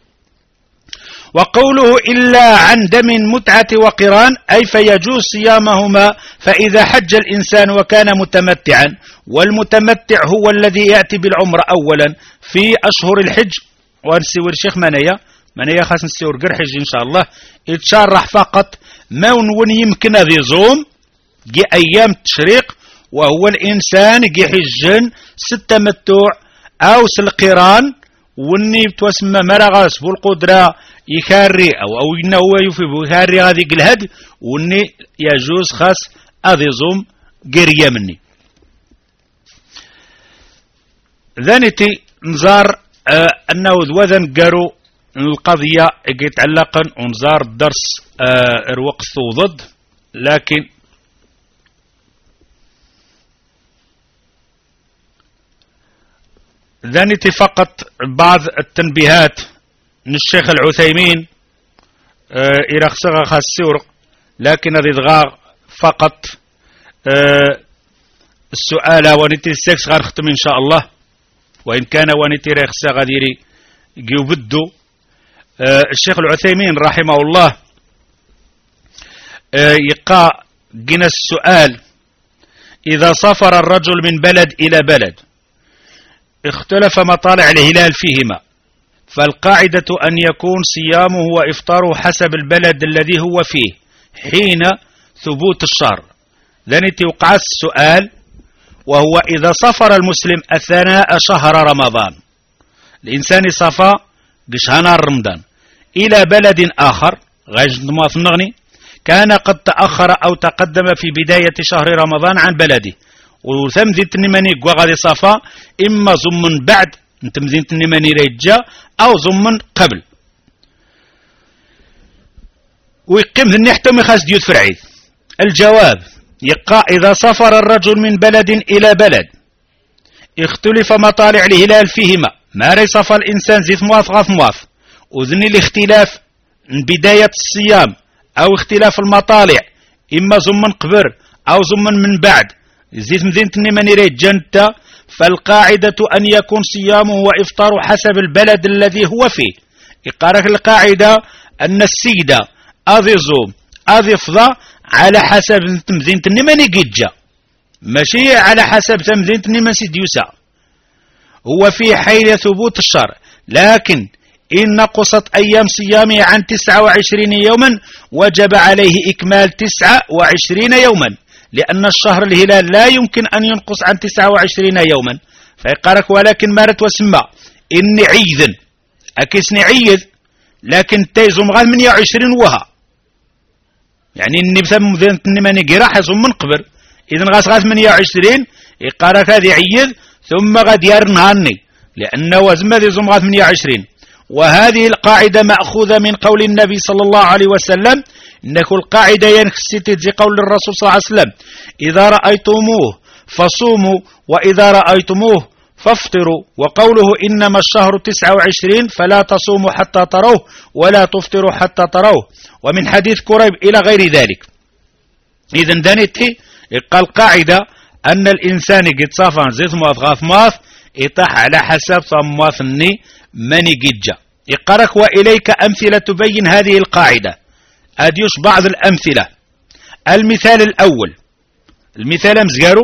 وقوله إلا عن دم متعة وقران أي فيجوز صيامهما، فإذا حج الإنسان وكان متمتعا، والمتمتع هو الذي يأتي بالعمر أولا في أشهر الحج. ونسيور الشيخ منايا منايا خاص نسيور قرحج إن شاء الله يتشرح فقط ما ون يمكن ذي زوم جي أيام التشريق، وهو الإنسان جي حجن ستة متوع أو سلقران وني بتوسمى مرغاس بالقدرة يكاري أو أو إنه يفي بكاري هذه الهد وني يجوز خاص هذه زوم قرية مني. ذانتي نزار آه أنه ذوذن قالوا القضية يتعلقا ونزار الدرس آه الوقت ضد، لكن ذانتي فقط بعض التنبيهات من الشيخ العثيمين آه إلى خسغة خاسور، لكن هذه دغار فقط آه السؤال ونتي السكس غير ختم إن شاء الله، وإن كان ونتي رخصة غديري يبدو آه الشيخ العثيمين رحمه الله آه يقع جنا السؤال إذا سافر الرجل من بلد إلى بلد اختلف مطالع الهلال فيهما، فالقاعدة أن يكون صيامه وإفطاره حسب البلد الذي هو فيه حين ثبوت الشهر. لن توقع السؤال وهو إذا سافر المسلم أثناء شهر رمضان، الإنسان سافر قشهنا رمضان إلى بلد آخر غير نغني كان قد تأخر أو تقدم في بداية شهر رمضان عن بلده، وثم ذي تنماني غادي صافا إما زمن بعد انتم ذي تنماني ريجا أو زمن قبل، ويقيم ذي نحتم خاص ديوت في العيد. الجواب يقع إذا سافر الرجل من بلد إلى بلد اختلف مطالع الهلال فيهما، ما ري صفى الإنسان زيت مواف غاف مواف، وذني الاختلاف من بداية الصيام أو اختلاف المطالع، إما زمن قبر أو زمن من بعد زيت مدينة النماني ريت جنتا، فالقاعدة أن يكون صيامه وإفطاره حسب البلد الذي هو فيه. يقارك القاعدة أن السيدة أذي زوم أذي فضا على حسب مدينة النماني جيجا، ماشي على حسب مدينة النماني سيديوسا، هو في حين ثبوت الشرع. لكن إن نقصت أيام صيامه عن تسعة وعشرين يوما وجب عليه إكمال تسعة وعشرين يوما، لأن الشهر الهلال لا يمكن أن ينقص عن تسعة وعشرين يوما. فيقارك ولكن مارت وسمى إني عيذن أكسني عيذ، لكن تيزم غاث ثمانية وعشرين وها، يعني إني بثم مدينة النماني راح يصوم من قبر، إذن غاث غاث ثمانية وعشرين يقارك هذه عيذ ثم غاد يرنهاني، لأن وزم ذي زم غاث ثمانية وعشرين. وهذه القاعدة مأخوذة من قول النبي صلى الله عليه وسلم، إنك القاعدة ينكستي قول الرسول صلى الله عليه وسلم: إذا رأيتموه فصوموا وإذا رأيتموه فافطروا. وقوله إنما الشهر تسعة وعشرين فلا تصوموا حتى تروه ولا تفطروا حتى تروه، ومن حديث كريب إلى غير ذلك. إذن دانتي قال قاعدة أن الإنسان قد صافا زيت مواث غاف مواث يطاح على حسب صمواثني مني جيجا. يقرك وإليك أمثلة تبين هذه القاعدة. أديوش بعض الأمثلة. المثال الأول، المثال مزقارو: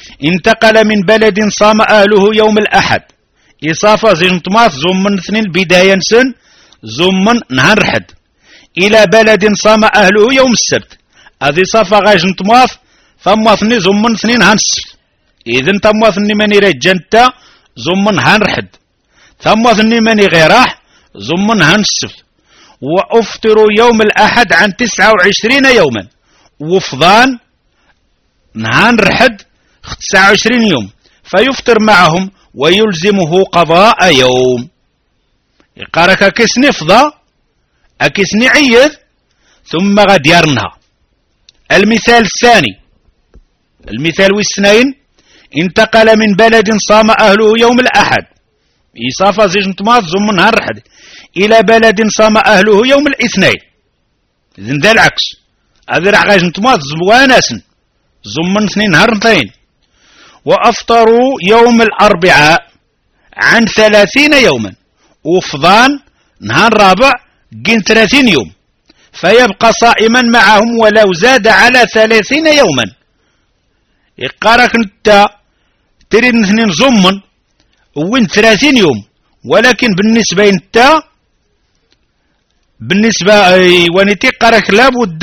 انتقل من بلد صام أهله يوم الأحد، إصافة زنطماث زمن اثنين بداية سن زمن نهار حد، إلى بلد صام أهله يوم السبت، هذه صافة غاجنطماث ثماثني زمن اثنين هنسبت، إذن ثماثني مني رجنتا زمن هنرحد، ثماثني مني غيراح زمن هنسبت. وأفطروا يوم الأحد عن تسعة وعشرين يوما، وفضان نهان رحد تسعة وعشرين يوم، فيفطر معهم ويلزمه قضاء يوم. يقارك أكسني فضا أكسني عيذ ثم غد يرنها. المثال الثاني، المثال والسنين: انتقل من بلد صام أهله يوم الأحد، يصافى زيج نتماط زم نهار رحد، إلى بلد صام أهله يوم الاثنين، إذن ذا العكس، هذا رح غاج نتماط زواناسن زمن اثنين نهار نطين. وأفطروا يوم الأربعاء عن ثلاثين يوما، وفضان نهار رابع جن ثلاثين يوم، فيبقى صائما معهم ولو زاد على ثلاثين يوما. يقارك انت تريد اثنين زمن وين ثلاثين يوم، ولكن بالنسبة انت بالنسبة ونتي قارك لابد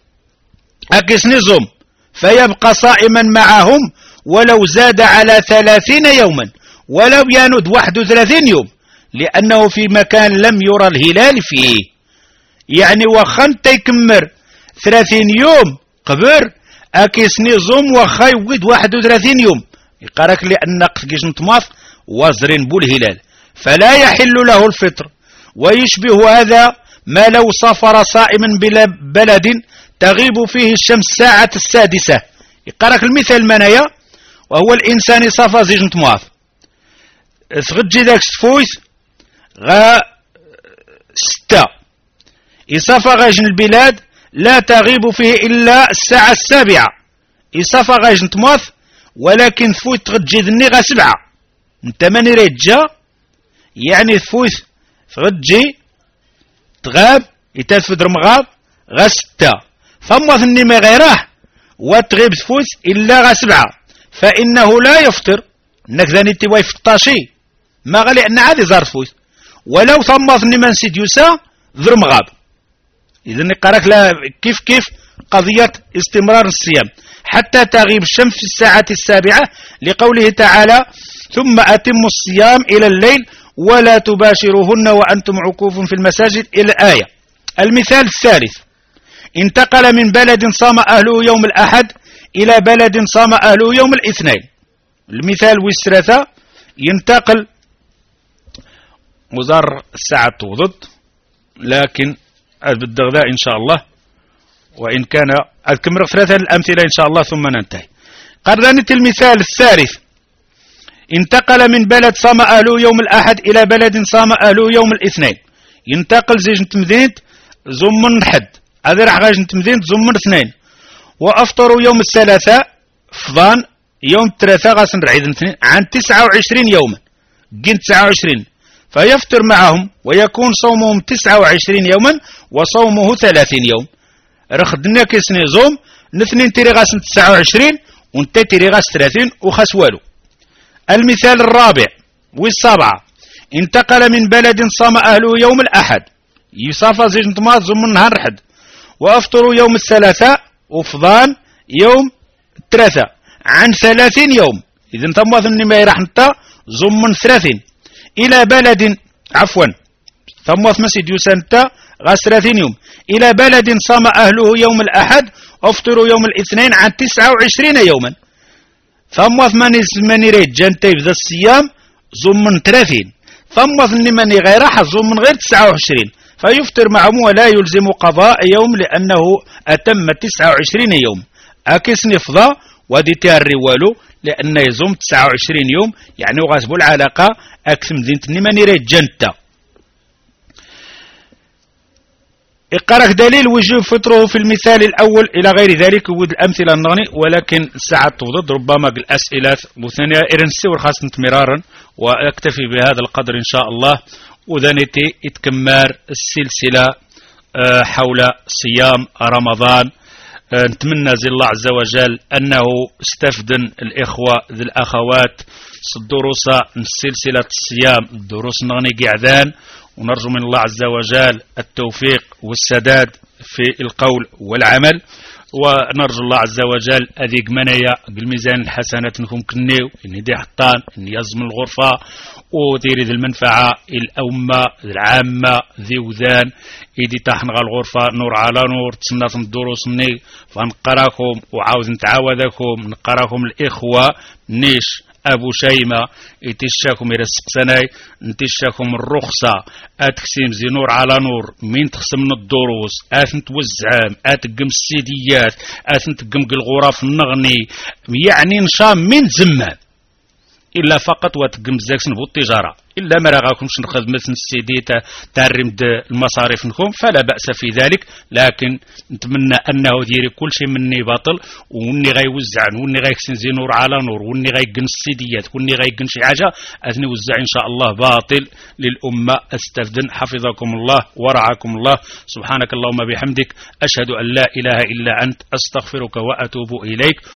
أكسني زم، فيبقى صائما معهم ولو زاد على ثلاثين يوما، ولو ياند واحد وثلاثين يوم، لأنه في مكان لم يرى الهلال فيه. يعني وخن تيكمر ثلاثين يوم قبر أكسني زم وخا يود واحد وثلاثين يوم، يقارك لأن قيش نتماط وزرين بو الهلال، فلا يحل له الفطر. ويشبه هذا ما لو سافر صائما بلا بلد تغيب فيه الشمس الساعة السادسة. يقارك المثال منايا، وهو الإنسان صافى زيج نتماط سغجي ذاك سفويس غا ستة، إصافة غاجن البلاد لا تغيب فيه إلا الساعة السابعة، إصافة غاجن نتماط ولكن فوت تغجي ذني غا سبعة، انت ماني ريجا يعني فوت تغجي تغاب يتفد رمغاب غا ستة، فما ثني ما غيره وتغيب تفوت إلا غا سبعة، فإنه لا يفطر. انك ذاني تواي فطاشي ما غالي أن عادي زار فوت، ولو ثم ثني ما نسيت يسا ذر مغاب. إذن قالك لا كيف كيف قضية استمرار الصيام حتى تغيب الشمس في الساعة السابعة، لقوله تعالى: ثم أتموا الصيام إلى الليل ولا تباشروهن وأنتم عكوف في المساجد، إلى الآية. المثال الثالث: انتقل من بلد صام أهله يوم الأحد إلى بلد صام أهله يوم الاثنين. المثال والثلاثة: ينتقل مزار الساعة توضد، لكن بالدغداء إن شاء الله، وإن كان أكمل ثلاثة الأمثلة إن شاء الله ثم ننتهي. قرنت المثال الثالث: انتقل من بلد صام أهله يوم الأحد إلى بلد صام أهله يوم الاثنين، ينتقل زيج نتمدينت زمن حد هذا راح غاج نتمدينت زمن اثنين. وافطروا يوم الثلاثاء فضان يوم الثلاثاء غاسن رعيد اثنين عن تسعة وعشرين يوما جن تسعة وعشرين فيفطر معهم ويكون صومهم تسعة وعشرين يوما وصومه ثلاثين يوم. رخدنا كيسني زوم نثنين تيري غاسن تسعة وعشرين وانت تيري غاس ثلاثين وخاس والو. المثال الرابع والسابعة انتقل من بلد صام أهله يوم الأحد يصافى زيج نطماط زم النهار حد وأفطروا يوم الثلاثاء وفضان يوم الثلاثاء عن ثلاثين يوم. إذن تموث النماء راح نتا زم ثلاثين إلى بلد عفوا تموث مسجد يسنتا غاس ثلاثين يوم إلى بلد صام أهله يوم الأحد أفطروا يوم الاثنين عن تسعة وعشرين يوما. ثموث من يريد جنتي بذا الصيام زمن ثلاثين ثموث من غير حظ من غير تسعة وعشرين فيفطر معهم ولا يلزم قضاء يوم لأنه أتم تسعة وعشرين يوم. أكسن فضاء ودي تياري والو لأنه يزوم تسعة وعشرين يوم يعني غاسبو العلاقة أكثم دينت من يريد جنتا. إقرأ دليل وجوب فطره في المثال الأول إلى غير ذلك ود الأمثلة النغني ولكن الساعة توضد ربما الأسئلة مثنية إرنسي ورخاصة مرارا وأكتفي بهذا القدر إن شاء الله. وذنتي اتكمار السلسلة حول صيام رمضان. نتمنى زي الله عز وجل أنه استفدن الإخوة ذي الأخوات الدروس سلسلة الصيام الدروس نغني قعدان ونرجو من الله عز وجل التوفيق والسداد في القول والعمل. ونرجو الله عز وجل أذيق منايا بالميزان الحسنات نكون كنيو إني دي حطان إني يزم الغرفة وديري ذي المنفعة الأمة العامة ذي وذان إيدي تحنغ الغرفة نور على نور تسنات الدروس ني فنقراكم وعاوز نتعاوذكم نقراكم الإخوة نيش أبو شيمة يتشاكم إلى السقسناي نتشاكم الرخصة أتكسيم زي نور على نور مين تخصم من الدروس أثن توزعام أتقم السيديات أثن تقم الغرف النغني يعني نشام من زمان إلا فقط وتقم زاكسن بالتجارة إلا ما رغاكمش نخدم مثل السيدي تارم المصاريف نكم فلا بأس في ذلك. لكن نتمنى أنه ديري كل شيء مني باطل واني غيوزعن واني غيكسن زي نور على نور واني غيقن السيديات واني غيقن شي حاجة أثني وزع إن شاء الله باطل للأمة. استفدن حفظكم الله ورعاكم الله. سبحانك اللهم بحمدك أشهد أن لا إله إلا أنت أستغفرك وأتوب إليك.